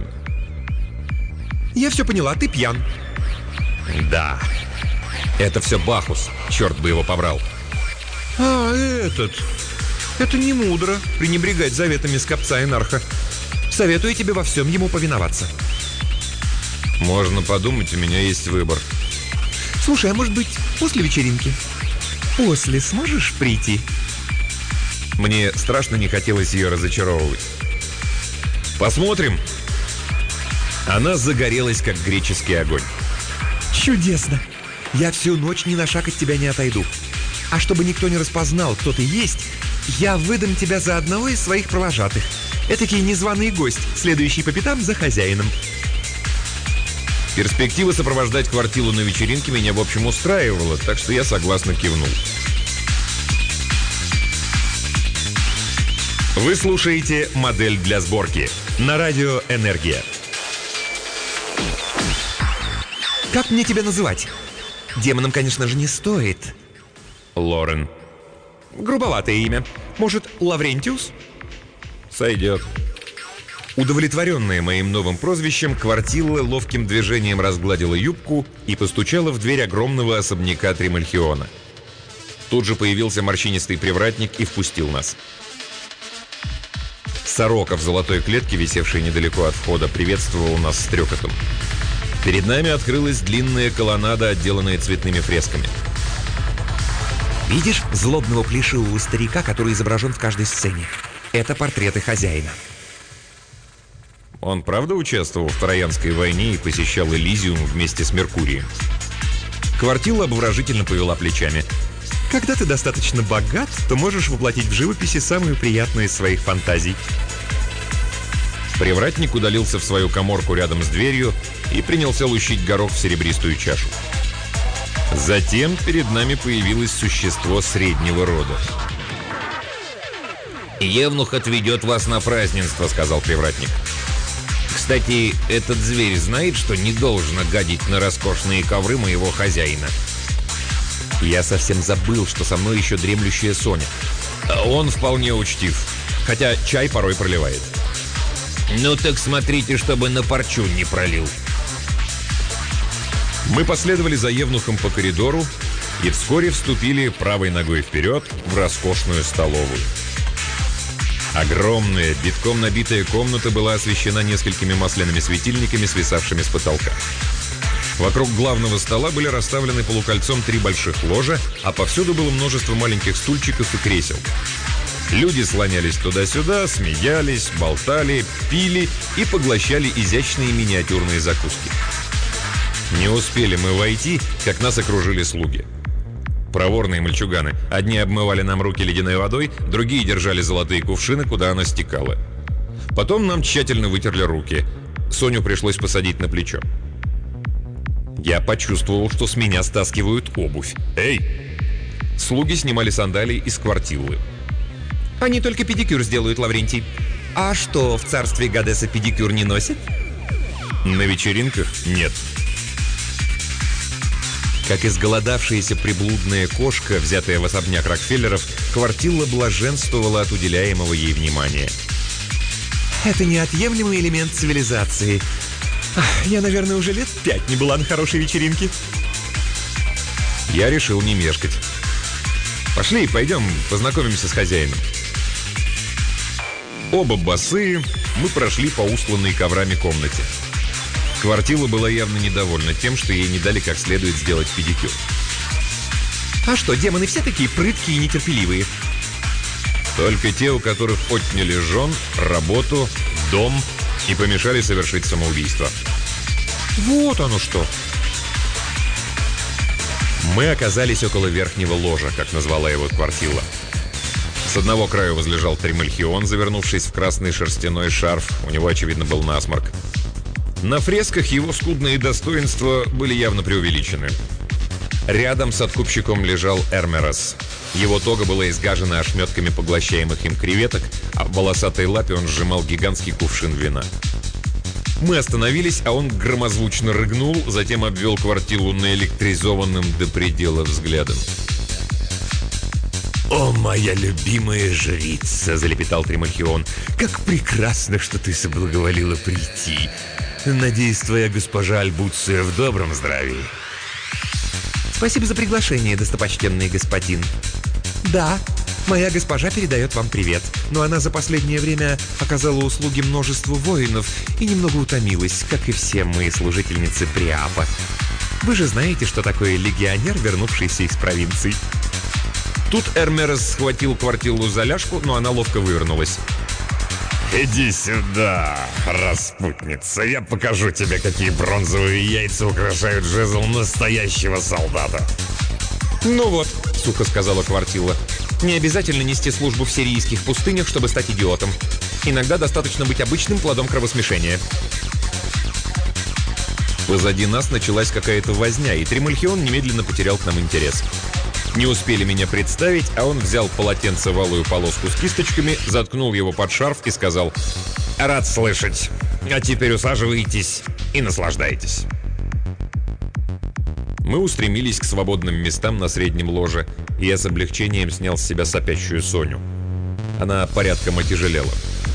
Я все поняла, ты пьян. Да. Это все Бахус. Черт бы его побрал. А, этот. Это не мудро, пренебрегать заветами скопца Энарха. Советую тебе во всем ему повиноваться. Можно подумать, у меня есть выбор. Слушай, а может быть, после вечеринки? После сможешь прийти? Мне страшно не хотелось ее разочаровывать. Посмотрим. Она загорелась, как греческий огонь. Чудесно. Я всю ночь ни на шаг от тебя не отойду. А чтобы никто не распознал, кто ты есть, я выдам тебя за одного из своих провожатых. Этакий незваный гость, следующий по пятам за хозяином. Перспектива сопровождать Квартилу на вечеринке меня, в общем, устраивала, так что я согласно кивнул. Вы слушаете «Модель для сборки» на радио «Энергия». Как мне тебя называть? Демоном, конечно же, не стоит. Лорен. Грубоватое имя. Может, Лаврентиус? Сойдет. Удовлетворенная моим новым прозвищем, Квартила ловким движением разгладила юбку и постучала в дверь огромного особняка Тримальхиона. Тут же появился морщинистый привратник и впустил нас. Сорока в золотой клетке, висевшей недалеко от входа, приветствовал нас стрекотом. Перед нами открылась длинная колоннада, отделанная цветными фресками. Видишь злобного плешивого старика, который изображен в каждой сцене? Это портреты хозяина. Он правда участвовал в Троянской войне и посещал Элизиум вместе с Меркурием? Квартила обворожительно повела плечами. Когда ты достаточно богат, то можешь воплотить в живописи самую приятную из своих фантазий. Привратник удалился в свою каморку рядом с дверью и принялся лущить горох в серебристую чашу. Затем перед нами появилось существо среднего рода. «Евнух отведет вас на празднество», — сказал привратник. «Кстати, этот зверь знает, что не должно гадить на роскошные ковры моего хозяина». Я совсем забыл, что со мной еще дремлющая Соня. Он вполне учтив, хотя чай порой проливает. «Ну так смотрите, чтобы на парчу не пролил». Мы последовали за Евнухом по коридору и вскоре вступили правой ногой вперед в роскошную столовую. Огромная, битком набитая комната была освещена несколькими масляными светильниками, свисавшими с потолка. Вокруг главного стола были расставлены полукольцом три больших ложа, а повсюду было множество маленьких стульчиков и кресел. Люди слонялись туда-сюда, смеялись, болтали, пили и поглощали изящные миниатюрные закуски. Не успели мы войти, как нас окружили слуги. Проворные мальчуганы. Одни обмывали нам руки ледяной водой, другие держали золотые кувшины, куда она стекала. Потом нам тщательно вытерли руки. Соню пришлось посадить на плечо. Я почувствовал, что с меня стаскивают обувь. «Эй!» Слуги снимали сандалии из Квартиллы. Они только педикюр сделают, Лаврентий. А что, в царстве Гадеса педикюр не носит? На вечеринках нет. Как изголодавшаяся приблудная кошка, взятая в особняк Рокфеллеров, Квартилла блаженствовала от уделяемого ей внимания. Это неотъемлемый элемент цивилизации. Я, наверное, уже лет пять не была на хорошей вечеринке. Я решил не мешкать. Пошли, пойдем, познакомимся с хозяином. Оба босые, мы прошли по устланной коврами комнате. Квартила была явно недовольна тем, что ей не дали как следует сделать педикюр. А что, демоны все такие прыткие и нетерпеливые? Только те, у которых отняли жен, работу, дом и помешали совершить самоубийство. Вот оно что. Мы оказались около верхнего ложа, как назвала его Квартила. С одного края возлежал Тримальхион, завернувшись в красный шерстяной шарф. У него, очевидно, был насморк. На фресках его скудные достоинства были явно преувеличены. Рядом с откупщиком лежал Эрмерос. Его тога была изгажена ошметками поглощаемых им креветок, а в волосатой лапе он сжимал гигантский кувшин вина. Мы остановились, а он громозвучно рыгнул, затем обвел Квартилу наэлектризованным до предела взглядом. «О, моя любимая жрица!» — залепетал Тремульхион. «Как прекрасно, что ты соблаговолила прийти! Надеюсь, твоя госпожа Альбуция в добром здравии». «Спасибо за приглашение, достопочтенный господин. Да, моя госпожа передает вам привет, но она за последнее время оказала услуги множеству воинов и немного утомилась, как и все мы, служительницы Приапа. Вы же знаете, что такое легионер, вернувшийся из провинций». Тут Эрмерос схватил Квартилу за ляжку, но она ловко вывернулась. «Иди сюда, распутница, я покажу тебе, какие бронзовые яйца украшают жезл настоящего солдата». «Ну вот», — сухо сказала Квартила, — «не обязательно нести службу в сирийских пустынях, чтобы стать идиотом. Иногда достаточно быть обычным плодом кровосмешения». Позади нас началась какая-то возня, и Тремульхион немедленно потерял к нам интерес. Не успели меня представить, а он взял полотенцевалую полоску с кисточками, заткнул его под шарф и сказал: «Рад слышать. А теперь усаживайтесь и наслаждайтесь». Мы устремились к свободным местам на среднем ложе, и я с облегчением снял с себя сопящую Соню. Она порядком отяжелела.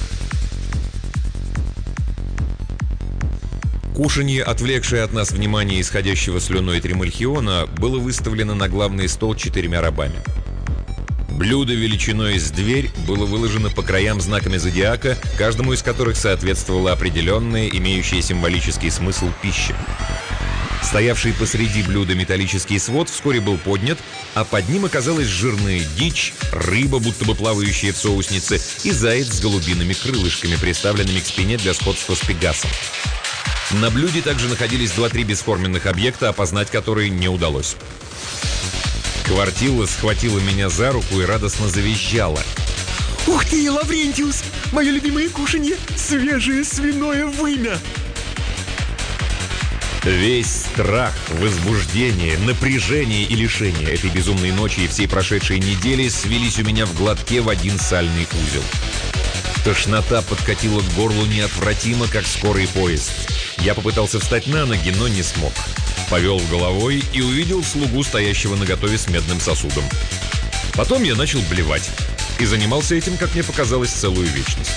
Кушанье, отвлекшее от нас внимание исходящего слюной Тремульхиона, было выставлено на главный стол четырьмя рабами. Блюдо величиной с дверь было выложено по краям знаками зодиака, каждому из которых соответствовала определенная, имеющая символический смысл пища. Стоявший посреди блюда металлический свод вскоре был поднят, а под ним оказалась жирная дичь, рыба, будто бы плавающая в соуснице, и заяц с голубиными крылышками, приставленными к спине для сходства с пегасом. На блюде также находились два-три бесформенных объекта, опознать которые не удалось. Квартила схватила меня за руку и радостно завизжала. «Ух ты, Лаврентиус! Мое любимое кушанье! Свежее свиное вымя!» Весь страх, возбуждение, напряжение и лишение этой безумной ночи и всей прошедшей недели свелись у меня в глотке в один сальный узел. Тошнота подкатила к горлу неотвратимо, как скорый поезд. Я попытался встать на ноги, но не смог. Повел головой и увидел слугу, стоящего наготове с медным сосудом. Потом я начал блевать. И занимался этим, как мне показалось, целую вечность.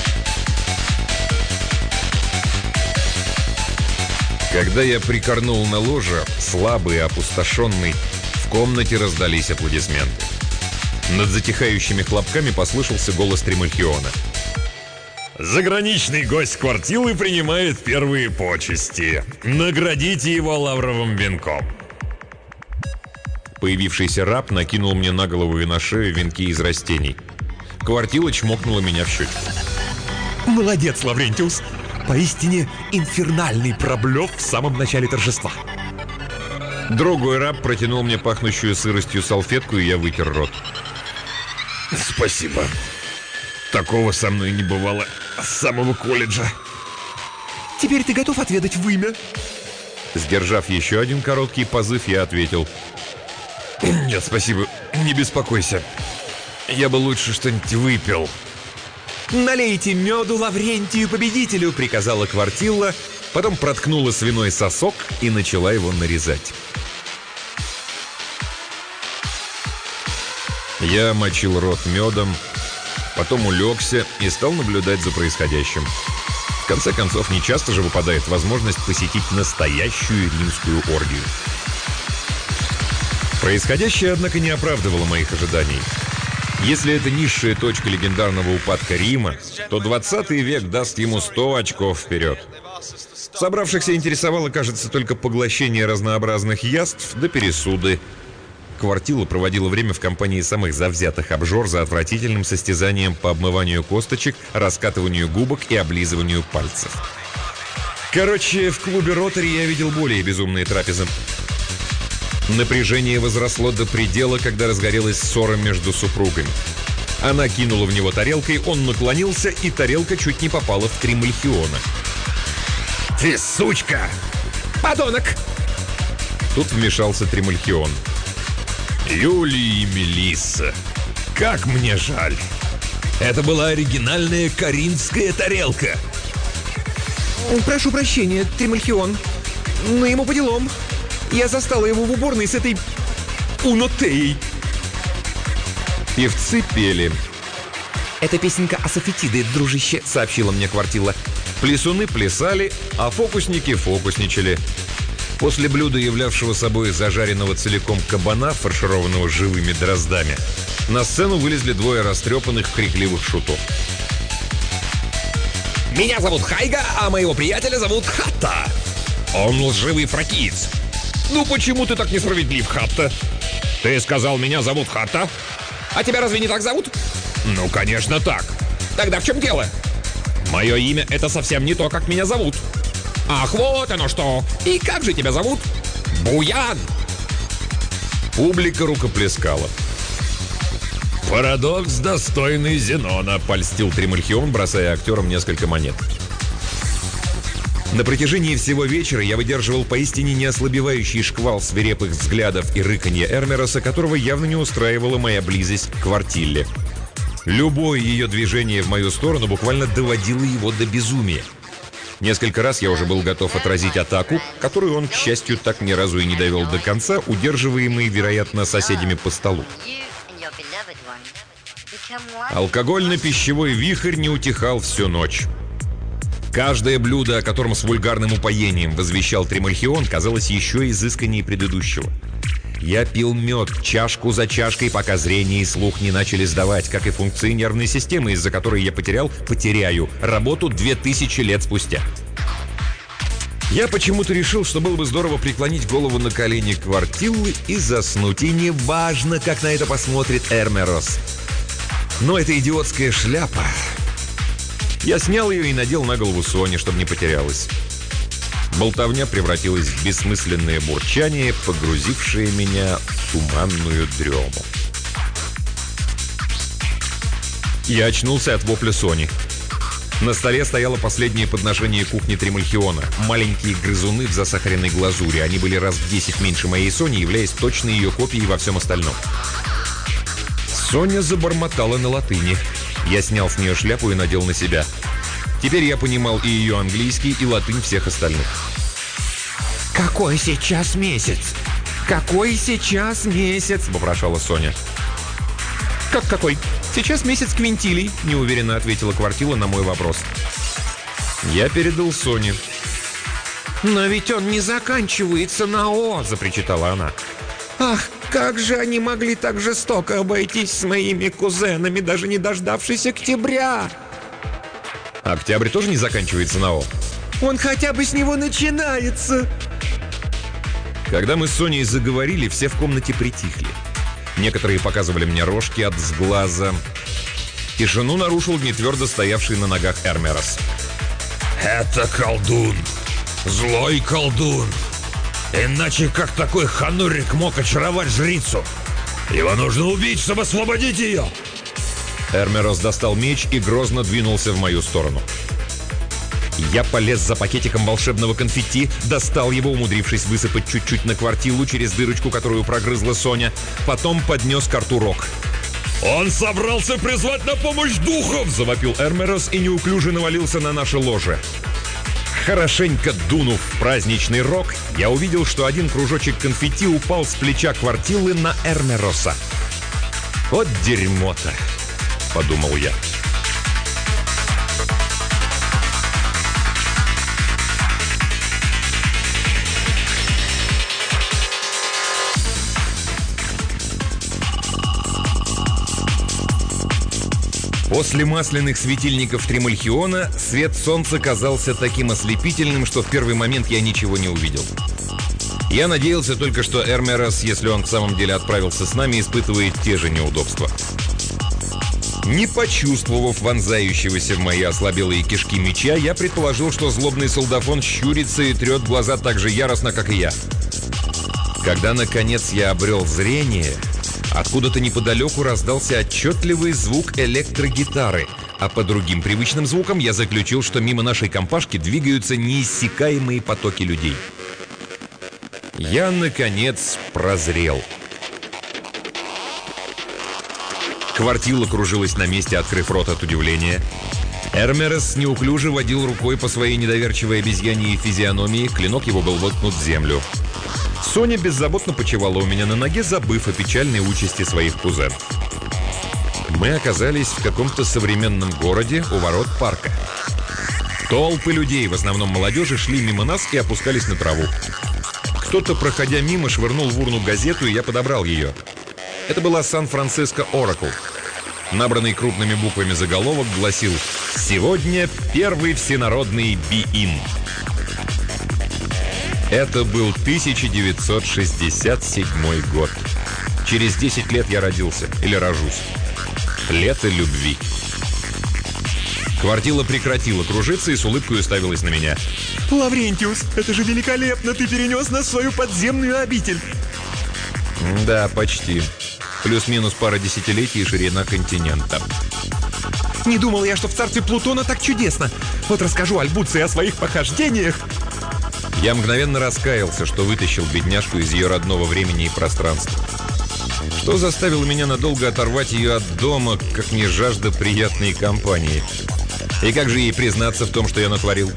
Когда я прикорнул на ложе, слабый и опустошенный, в комнате раздались аплодисменты. Над затихающими хлопками послышался голос Тремульхиона. «Заграничный гость Квартилы принимает первые почести. Наградите его лавровым венком». Появившийся раб накинул мне на голову и на шею венки из растений. Квартила чмокнула меня в щечку. «Молодец, Лаврентиус! Поистине инфернальный проблев в самом начале торжества!» Другой раб протянул мне пахнущую сыростью салфетку, и я вытер рот. «Спасибо. Такого со мной не бывало с самого колледжа». «Теперь ты готов отведать вымя?» Сдержав еще один короткий позыв, я ответил: «Нет, спасибо. Не беспокойся. Я бы лучше что-нибудь выпил». «Налейте меду Лаврентию победителю!» — приказала Квартилла, потом проткнула свиной сосок и начала его нарезать. Я мочил рот медом, потом улегся и стал наблюдать за происходящим. В конце концов, не часто же выпадает возможность посетить настоящую римскую оргию. Происходящее, однако, не оправдывало моих ожиданий. Если это низшая точка легендарного упадка Рима, то двадцатый век даст ему сто очков вперед. Собравшихся интересовало, кажется, только поглощение разнообразных яств да пересуды. Квартила проводила время в компании самых завзятых обжор за отвратительным состязанием по обмыванию косточек, раскатыванию губок и облизыванию пальцев. Короче, в клубе Ротари я видел более безумные трапезы. Напряжение возросло до предела, когда разгорелась ссора между супругами. Она кинула в него тарелкой, он наклонился, и тарелка чуть не попала в Тремульхиона. Ты сучка! Подонок! Тут вмешался Тремульхион. Юлия и Мелисса, как мне жаль. Это была оригинальная коринфская тарелка. Прошу прощения, Тремульхион, но ему по делам. Я застала его в уборной с этой Унотеей. Певцы пели. «Это песенка о Софетиде, дружище», — сообщила мне Квартила. Плясуны плясали, а фокусники фокусничали. После блюда, являвшего собой зажаренного целиком кабана, фаршированного живыми дроздами, на сцену вылезли двое растрепанных, крикливых шутов. Меня зовут Хайга, а моего приятеля зовут Хатта. Он лживый фракиец. Ну почему ты так несправедлив, Хатта? Ты сказал, меня зовут Хатта? А тебя разве не так зовут? Ну, конечно, так. Тогда в чем дело? Мое имя — это совсем не то, как меня зовут. Ах, вот оно что. И как же тебя зовут? Буян. Публика рукоплескала. Парадокс, достойный Зенона, польстил Тремульхион, бросая актерам несколько монет. На протяжении всего вечера я выдерживал поистине неослабевающий шквал свирепых взглядов и рыканья Эрмероса, которого явно не устраивала моя близость к Квартилле. Любое ее движение в мою сторону буквально доводило его до безумия. Несколько раз я уже был готов отразить атаку, которую он, к счастью, так ни разу и не довел до конца, удерживаемый, вероятно, соседями по столу. Алкогольно-пищевой вихрь не утихал всю ночь. Каждое блюдо, о котором с вульгарным упоением возвещал Тремульхион, казалось еще изысканнее предыдущего. Я пил мед чашку за чашкой, пока зрение и слух не начали сдавать, как и функции нервной системы, из-за которой я потерял, потеряю работу две тысячи лет спустя. Я почему-то решил, что было бы здорово преклонить голову на колени Квартиллы и заснуть. И не важно, как на это посмотрит Эрмерос. Но эта идиотская шляпа... Я снял ее и надел на голову Сони, чтобы не потерялась. Болтовня превратилась в бессмысленное бурчание, погрузившее меня в туманную дрему. Я очнулся от вопля Сони. На столе стояло последнее подношение кухни Тремульхиона. Маленькие грызуны в засахаренной глазури. Они были раз в десять меньше моей Сони, являясь точной ее копией во всем остальном. Соня забормотала на латыни. Я снял с нее шляпу и надел на себя. Теперь я понимал и ее английский, и латынь всех остальных. «Какой сейчас месяц? Какой сейчас месяц?» — вопрошала Соня. «Как какой? Сейчас месяц Квинтилий», — неуверенно ответила Квартила на мой вопрос. Я передал Соне. «Но ведь он не заканчивается на «о», — запричитала она. «Ах, как же они могли так жестоко обойтись с моими кузенами, даже не дождавшись октября!» «Октябрь тоже не заканчивается на «о»?» «Он хотя бы с него начинается!» Когда мы с Соней заговорили, все в комнате притихли. Некоторые показывали мне рожки от сглаза. Тишину нарушил нетвердо стоявший на ногах Эрмерос. Это колдун. Злой колдун. Иначе как такой ханурик мог очаровать жрицу? Его нужно убить, чтобы освободить ее. Эрмерос достал меч и грозно двинулся в мою сторону. Я полез за пакетиком волшебного конфетти, достал его, умудрившись высыпать чуть-чуть на Квартилу через дырочку, которую прогрызла Соня. Потом поднес к рту рог. «Он собрался призвать на помощь духов!» — завопил Эрмерос и неуклюже навалился на наше ложе. Хорошенько дунув в праздничный рог, я увидел, что один кружочек конфетти упал с плеча Квартилы на Эрмероса. «Вот дерьмо-то!» — подумал я. После масляных светильников Тремульхиона свет солнца казался таким ослепительным, что в первый момент я ничего не увидел. Я надеялся только, что Эрмерос, если он в самом деле отправился с нами, испытывает те же неудобства. Не почувствовав вонзающегося в мои ослабелые кишки меча, я предположил, что злобный солдафон щурится и трет глаза так же яростно, как и я. Когда, наконец, я обрел зрение, откуда-то неподалеку раздался отчетливый звук электрогитары. А по другим привычным звукам я заключил, что мимо нашей компашки двигаются неиссякаемые потоки людей. Я, наконец, прозрел. Квартила кружилась на месте, открыв рот от удивления. Эрмерос неуклюже водил рукой по своей недоверчивой обезьяньей физиономии, клинок его был воткнут в землю. Соня беззаботно почивала у меня на ноге, забыв о печальной участи своих кузен. Мы оказались в каком-то современном городе у ворот парка. Толпы людей, в основном молодежи, шли мимо нас и опускались на траву. Кто-то, проходя мимо, швырнул в урну газету, и я подобрал ее. Это была «Сан-Франциско Оракл». Набранный крупными буквами заголовок гласил: «Сегодня первый всенародный би-ин». Это был тысяча девятьсот шестьдесят седьмой год. Через десять лет я родился, или рожусь. Лето любви. Квартира прекратила кружиться и с улыбкой уставилась на меня. «Лаврентиус, это же великолепно! Ты перенес нас в свою подземную обитель!» Да, почти. Плюс-минус пара десятилетий и ширина континента. «Не думал я, что в царстве Плутона так чудесно! Вот расскажу Альбуции о своих похождениях!» Я мгновенно раскаялся, что вытащил бедняжку из ее родного времени и пространства. Что заставило меня надолго оторвать ее от дома, как не жажда приятной компании? И как же ей признаться в том, что я натворил?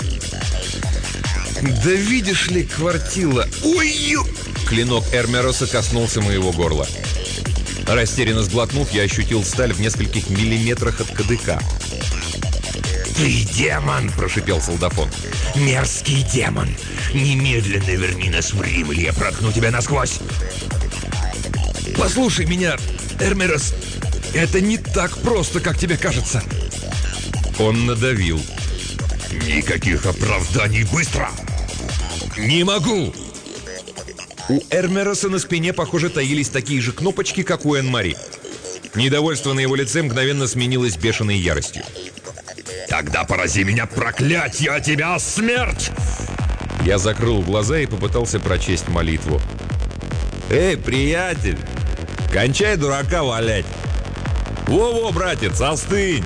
Да видишь ли, квартира... Ой-ё! Клинок Эрмероса коснулся моего горла. Растерянно сглотнув, я ощутил сталь в нескольких миллиметрах от кадыка. «Ты демон!» – прошипел солдафон. «Мерзкий демон! Немедленно верни нас в Рим, или я проткну тебя насквозь!» «Послушай меня, Эрмерос, это не так просто, как тебе кажется!» Он надавил. «Никаких оправданий, быстро!» «Не могу!» У Эрмероса на спине, похоже, таились такие же кнопочки, как у Энн-Мари. Недовольство на его лице мгновенно сменилось бешеной яростью. «Тогда порази меня, проклятье, от тебя смерть!» Я закрыл глаза и попытался прочесть молитву. «Эй, приятель, кончай дурака валять! Во-во, братец, остынь!»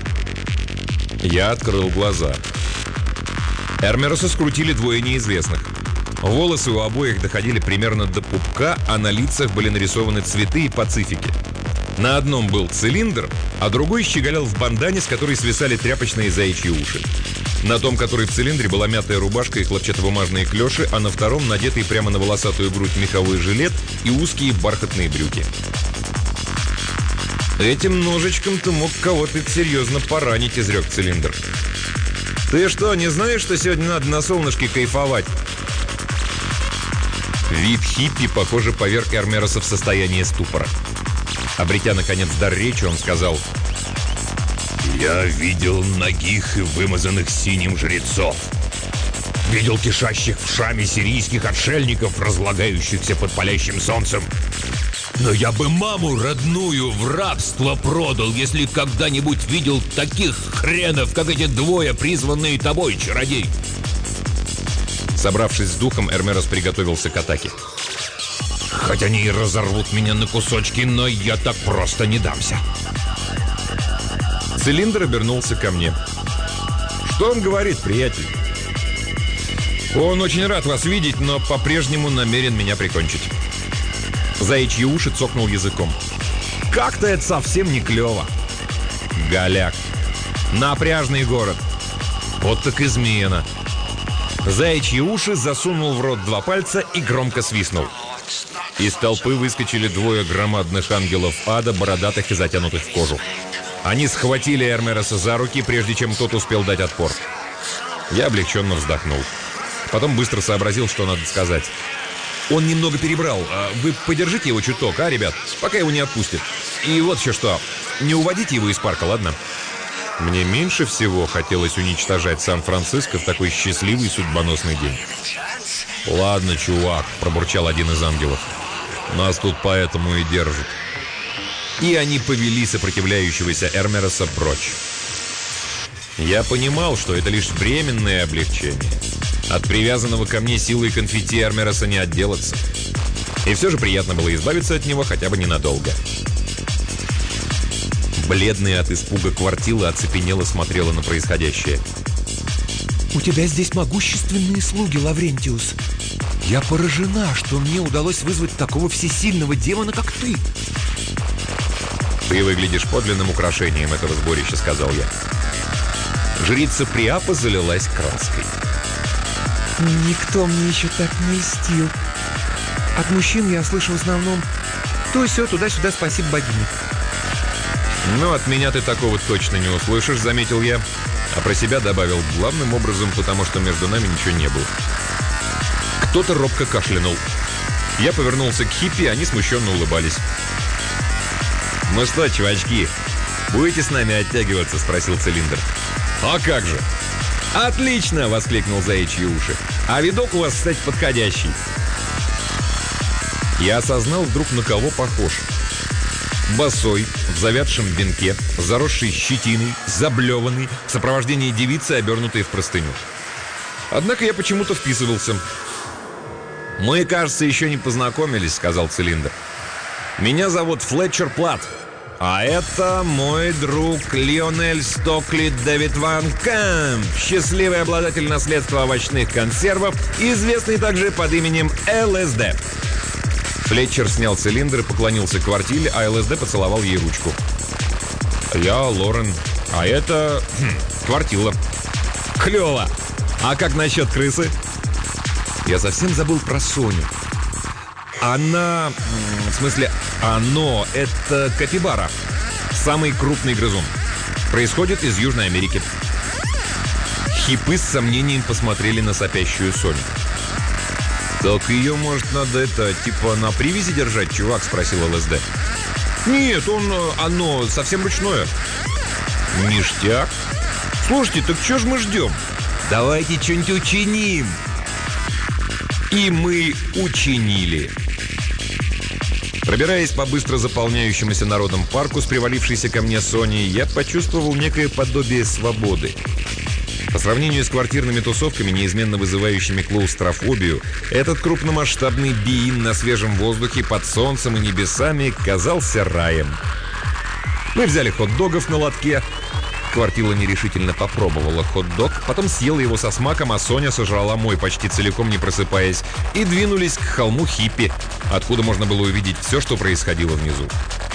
Я открыл глаза. Эрмероса скрутили двое неизвестных. Волосы у обоих доходили примерно до пупка, а на лицах были нарисованы цветы и пацифики. На одном был цилиндр, а другой щеголял в бандане, с которой свисали тряпочные заячьи уши. На том, который в цилиндре, была мятая рубашка и хлопчатобумажные клёши, а на втором надетый прямо на волосатую грудь меховой жилет и узкие бархатные брюки. «Этим ножичком ты мог кого-то серьезно поранить», — изрек цилиндр. «Ты что, не знаешь, что сегодня надо на солнышке кайфовать?» Вид хиппи, похоже, поверг Эрмероса в состояние ступора. Обретя, наконец, дар речи, он сказал: «Я видел нагих и вымазанных синим жрецов. Видел кишащих в шаме сирийских отшельников, разлагающихся под палящим солнцем. Но я бы маму родную в рабство продал, если когда-нибудь видел таких хренов, как эти двое, призванные тобой, чародей». Собравшись с духом, Эрмерос приготовился к атаке. «Хоть они и разорвут меня на кусочки, но я так просто не дамся». Цилиндр обернулся ко мне. «Что он говорит, приятель?» «Он очень рад вас видеть, но по-прежнему намерен меня прикончить». Заячьи уши цокнул языком. «Как-то это совсем не клево». «Голяк. Напряжный город. Вот так измена». Заячьи уши засунул в рот два пальца и громко свистнул. Из толпы выскочили двое громадных ангелов ада, бородатых и затянутых в кожу. Они схватили Эрмероса за руки, прежде чем тот успел дать отпор. Я облегченно вздохнул. Потом быстро сообразил, что надо сказать. «Он немного перебрал. Вы подержите его чуток, а, ребят? Пока его не отпустят. И вот еще что. Не уводите его из парка, ладно?» Мне меньше всего хотелось уничтожать Сан-Франциско в такой счастливый судьбоносный день. «Ладно, чувак», — пробурчал один из ангелов. «Нас тут поэтому и держат». И они повели сопротивляющегося Эрмероса прочь. Я понимал, что это лишь временное облегчение. От привязанного ко мне силой конфетти Эрмероса не отделаться. И все же приятно было избавиться от него хотя бы ненадолго. Бледная от испуга Квартила оцепенела смотрела на происходящее. «У тебя здесь могущественные слуги, Лаврентиус. Я поражена, что мне удалось вызвать такого всесильного демона, как ты». «Ты выглядишь подлинным украшением этого сборища», — сказал я. Жрица Приапа залилась краской. «Никто мне еще так не льстил. От мужчин я слышу в основном то и сё, туда-сюда, спасибо богине». «Ну, от меня ты такого точно не услышишь», — заметил я. А про себя добавил главным образом, потому что между нами ничего не было. Кто-то робко кашлянул. Я повернулся к хиппи, они смущенно улыбались. «Ну что, чувачки, будете с нами оттягиваться?» — спросил Цилиндр. «А как же!» «Отлично!» — воскликнул Заячьи уши. «А видок у вас, кстати, подходящий». Я осознал вдруг, на кого похож. Босой, в завядшем венке, заросший щетиной, заблеванный, в сопровождении девицы, обернутой в простыню. Однако я почему-то вписывался. «Мы, кажется, еще не познакомились», — сказал Цилиндр. «Меня зовут Флетчер Плат, а это мой друг Лионель Стокли Дэвид Ван Камп, счастливый обладатель наследства овощных консервов, известный также под именем эл эс дэ». Флетчер снял цилиндр и поклонился Квартиле, а эл эс дэ поцеловал ей ручку. «Я Лорен, а это... Хм, Квартила». «Клево! А как насчет крысы?» Я совсем забыл про Соню. Она... В смысле, оно... Это капибара. Самый крупный грызун. Происходит из Южной Америки. Хипы с сомнением посмотрели на сопящую Соню. «Так ее, может, надо это, типа, на привязи держать, чувак?» — спросил эл эс дэ. «Нет, он... Оно совсем ручное». «Ништяк. Слушайте, так что ж мы ждем? Давайте что-нибудь учиним». И мы учинили. Пробираясь по быстро заполняющемуся народом парку с привалившейся ко мне Соней, я почувствовал некое подобие свободы. По сравнению с квартирными тусовками, неизменно вызывающими клаустрофобию, этот крупномасштабный биин на свежем воздухе под солнцем и небесами казался раем. Мы взяли хот-догов на лотке. Квартила нерешительно попробовала хот-дог, потом съела его со смаком, а Соня сожрала мой, почти целиком не просыпаясь, и двинулись к холму Хиппи, откуда можно было увидеть все, что происходило внизу.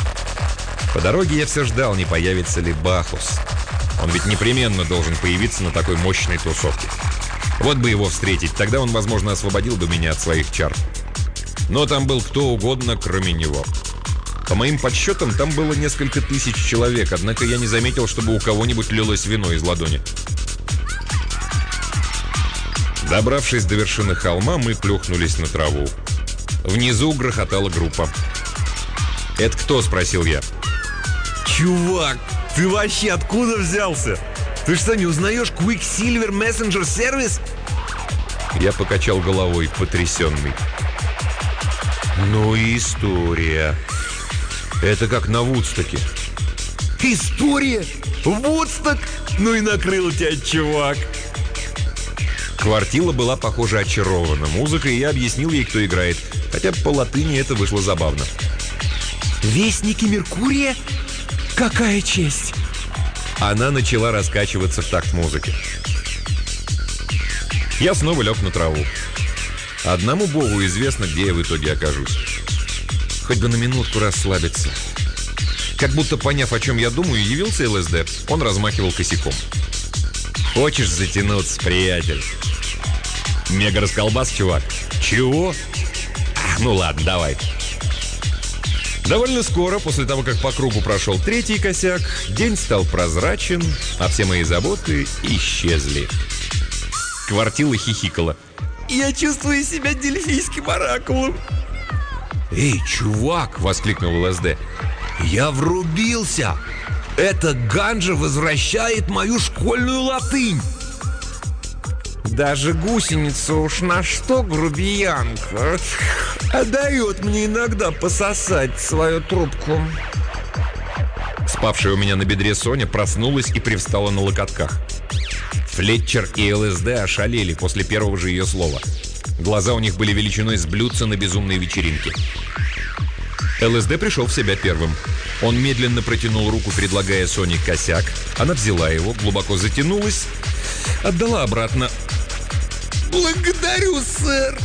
По дороге я все ждал, не появится ли Бахус. Он ведь непременно должен появиться на такой мощной тусовке. Вот бы его встретить, тогда он, возможно, освободил бы меня от своих чар. Но там был кто угодно, кроме него. По моим подсчетам, там было несколько тысяч человек, однако я не заметил, чтобы у кого-нибудь лилось вино из ладони. Добравшись до вершины холма, мы плюхнулись на траву. Внизу грохотала группа. «Это кто?» — спросил я. «Чувак, ты вообще откуда взялся? Ты что, не узнаешь Quicksilver Messenger Service?» Я покачал головой, потрясенный. «Ну и история. Это как на Вудстоке». «История? Вудсток? Ну и накрыл тебя, чувак!» Квартила была, похоже, очарована музыкой, и я объяснил ей, кто играет. Хотя по латыни это вышло забавно. «Вестники Меркурия? Какая честь!» Она начала раскачиваться в такт музыки. Я снова лег на траву. Одному богу известно, где я в итоге окажусь. Хоть бы на минутку расслабиться. Как будто поняв, о чем я думаю, явился эл эс дэ. Он размахивал косяком. «Хочешь затянуться, приятель?» «Мега расколбас, чувак». «Чего?» а, «Ну ладно, давай». Довольно скоро, после того, как по кругу прошел третий косяк, день стал прозрачен, а все мои заботы исчезли. Квартила хихикала. «Я чувствую себя дельфийским оракулом». «Эй, чувак!» — воскликнул эл эс дэ. «Я врубился! Эта ганджа возвращает мою школьную латынь!» Даже гусеница уж на что грубиянка. А дает мне иногда пососать свою трубку. Спавшая у меня на бедре Соня проснулась и привстала на локотках. Флетчер и эл эс дэ ошалели после первого же ее слова. Глаза у них были величиной с блюдца на безумной вечеринке. ЛСД пришел в себя первым. Он медленно протянул руку, предлагая Соне косяк. Она взяла его, глубоко затянулась, отдала обратно. «Благодарю, сэр.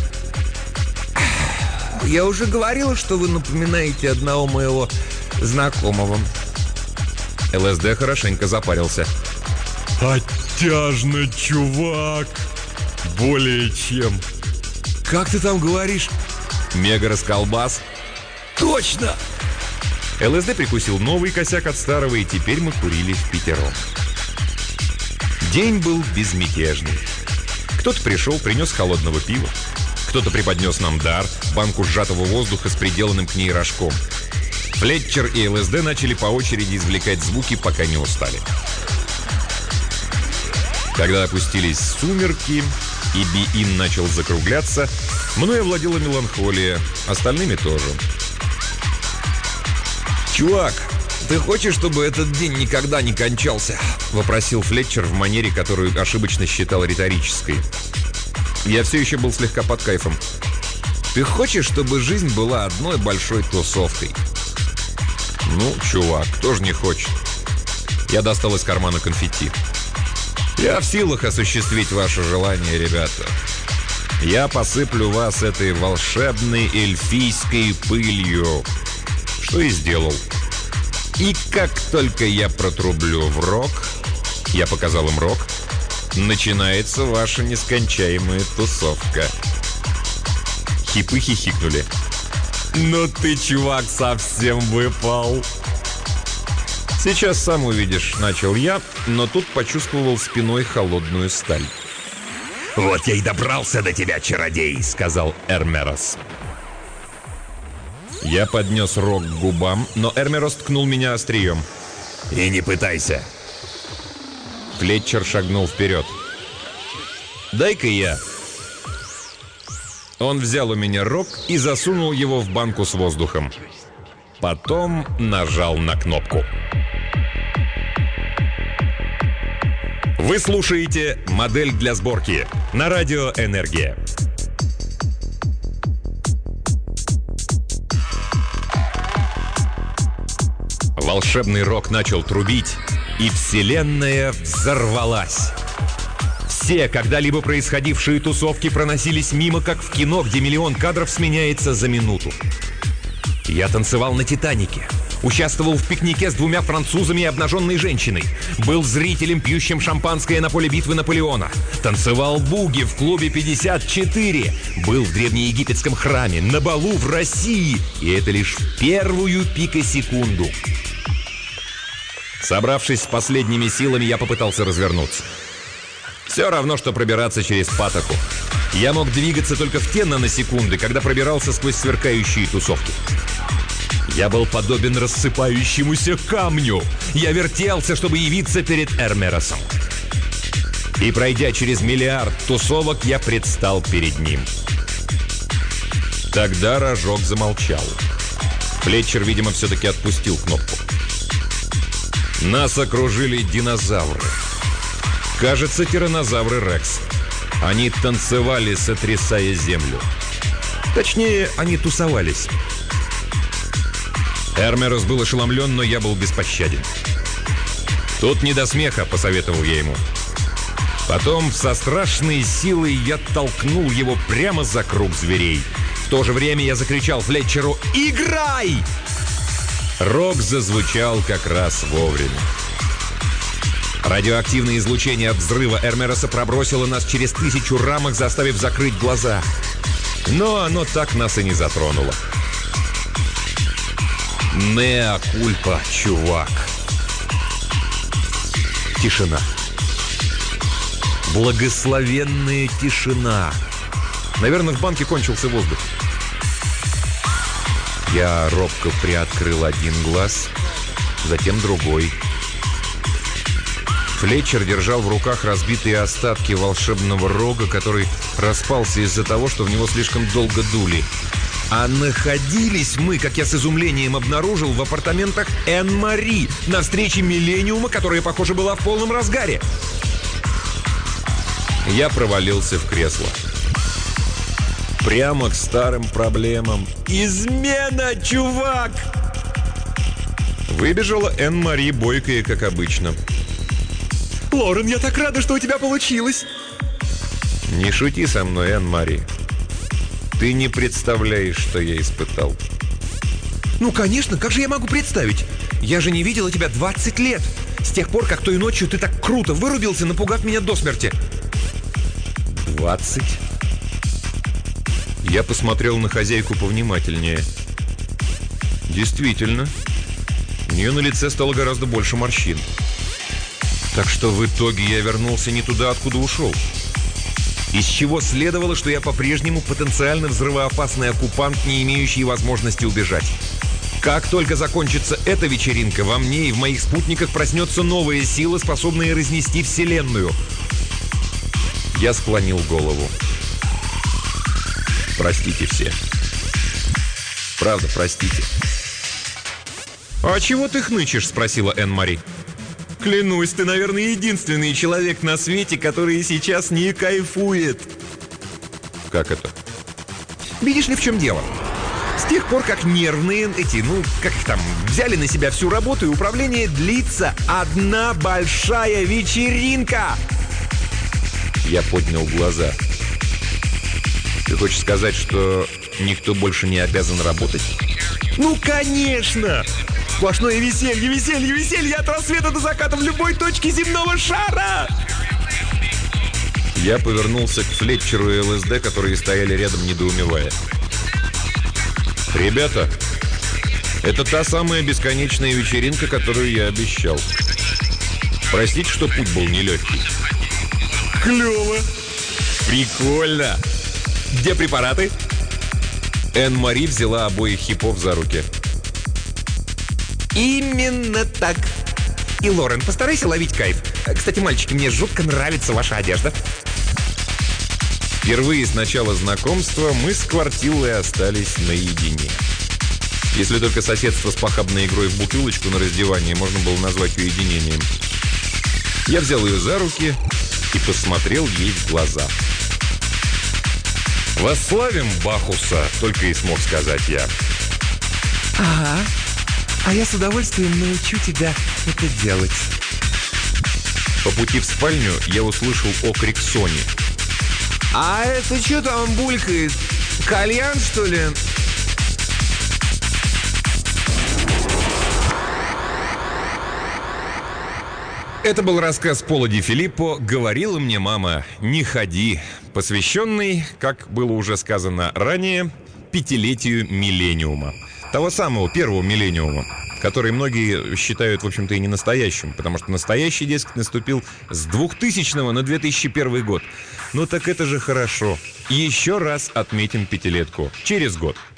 Я уже говорила, что вы напоминаете одного моего знакомого». ЛСД хорошенько запарился. Оттяжно, чувак. Более чем. «Как ты там говоришь?» Мега-расколбас. «Точно!» ЛСД прикусил новый косяк от старого, и теперь мы курили впятером. День был безмятежный. Кто-то пришел, принес холодного пива. Кто-то преподнес нам дар, банку сжатого воздуха с приделанным к ней рожком. Флетчер и ЛСД начали по очереди извлекать звуки, пока не устали. Когда опустились сумерки и Би-Ин начал закругляться, мной овладела меланхолия, остальными тоже. «Чувак, ты хочешь, чтобы этот день никогда не кончался?» — вопросил Флетчер в манере, которую ошибочно считал риторической. Я все еще был слегка под кайфом. «Ты хочешь, чтобы жизнь была одной большой тусовкой?» «Ну, чувак, кто же не хочет?» Я достал из кармана конфетти. «Я в силах осуществить ваше желание, ребята. Я посыплю вас этой волшебной эльфийской пылью». Что и сделал. И как только я протрублю в рог, я показал им рог, начинается ваша нескончаемая тусовка. Хипы хихикнули. «Ну ты, чувак, совсем выпал!» «Сейчас сам увидишь», — начал я, но тут почувствовал спиной холодную сталь. «Вот я и добрался до тебя, чародей», — сказал Эрмерос. Я поднес рог к губам, но Эрмерос ткнул меня острием. «И не пытайся». Флетчер шагнул вперед. «Дай-ка я». Он взял у меня рог и засунул его в банку с воздухом. Потом нажал на кнопку. Вы слушаете «Модель для сборки» на радио «Энергия». Волшебный рог начал трубить, и вселенная взорвалась. Все когда-либо происходившие тусовки проносились мимо, как в кино, где миллион кадров сменяется за минуту. Я танцевал на «Титанике», участвовал в пикнике с двумя французами и обнаженной женщиной, был зрителем, пьющим шампанское на поле битвы Наполеона, танцевал буги в клубе пятьдесят четыре, был в древнеегипетском храме, на балу в России, и это лишь в первую пикосекунду. Собравшись с последними силами, я попытался развернуться. Все равно, что пробираться через патоку. Я мог двигаться только в те наносекунды, когда пробирался сквозь сверкающие тусовки. Я был подобен рассыпающемуся камню. Я вертелся, чтобы явиться перед Эрмеросом. И пройдя через миллиард тусовок, я предстал перед ним. Тогда рожок замолчал. Флетчер, видимо, все-таки отпустил кнопку. Нас окружили динозавры. Кажется, тираннозавры Рекс. Они танцевали, сотрясая землю. Точнее, они тусовались. Эрмерос был ошеломлен, но я был беспощаден. «Тут не до смеха», — посоветовал я ему. Потом со страшной силой я толкнул его прямо за круг зверей. В то же время я закричал Флетчеру «Играй!». Рог зазвучал как раз вовремя. Радиоактивное излучение от взрыва Эрмероса пробросило нас через тысячу рамок, заставив закрыть глаза. Но оно так нас и не затронуло. Неа кульпа, чувак. Тишина. Благословенная тишина. Наверное, в банке кончился воздух. Я робко приоткрыл один глаз, затем другой. Флетчер держал в руках разбитые остатки волшебного рога, который распался из-за того, что в него слишком долго дули. А находились мы, как я с изумлением обнаружил, в апартаментах Энн-Мари на встрече Миллениума, которая, похоже, была в полном разгаре. Я провалился в кресло. Прямо к старым проблемам. Измена, чувак! Выбежала Энн-Мари, бойкая, как обычно. Лорен, я так рада, что у тебя получилось. Не шути со мной, Энн-Мари. Ты не представляешь, что я испытал. Ну, конечно, как же я могу представить? Я же не видела тебя двадцать лет. С тех пор, как той ночью ты так круто вырубился, напугав меня до смерти. Двадцать? Я посмотрел на хозяйку повнимательнее. Действительно, у нее на лице стало гораздо больше морщин. Так что в итоге я вернулся не туда, откуда ушел. Из чего следовало, что я по-прежнему потенциально взрывоопасный оккупант, не имеющий возможности убежать. Как только закончится эта вечеринка, во мне и в моих спутниках проснется новая сила, способная разнести Вселенную. Я склонил голову. Простите все. Правда, простите. «А чего ты хнычешь?» — спросила Энн-Мари. «Клянусь, ты, наверное, единственный человек на свете, который сейчас не кайфует». Как это? Видишь ли, в чем дело? С тех пор, как нервные эти, ну, как их там, взяли на себя всю работу и управление, длится одна большая вечеринка. Я поднял глаза. Ты хочешь сказать, что никто больше не обязан работать? Ну, конечно! Сплошное веселье, веселье, веселье от рассвета до заката в любой точке земного шара! Я повернулся к Флетчеру и ЛСД, которые стояли рядом, недоумевая. Ребята, это та самая бесконечная вечеринка, которую я обещал. Простите, что путь был нелегкий. Клево! Прикольно! Где препараты? Энн-Мари взяла обоих хипов за руки. Именно так. И, Лорен, постарайся ловить кайф. Кстати, мальчики, мне жутко нравится ваша одежда. Впервые с начала знакомства мы с Квартиллой остались наедине. Если только соседство с похабной игрой в бутылочку на раздевании можно было назвать уединением. Я взял ее за руки и посмотрел ей в глаза. «Восславим Бахуса», — только и смог сказать я. Ага. А я с удовольствием научу тебя это делать. По пути в спальню я услышал окрик Сони. А это что там булькает? Кальян, что ли? Это был рассказ Пола Ди Филиппо «Говорила мне мама, не ходи», посвященный, как было уже сказано ранее, пятилетию миллениума. Того самого первого миллениума, который многие считают, в общем-то, и не настоящим, потому что настоящий, дескать, наступил с двухтысячного на две тысячи первый год. Ну так это же хорошо. Еще раз отметим пятилетку. Через год.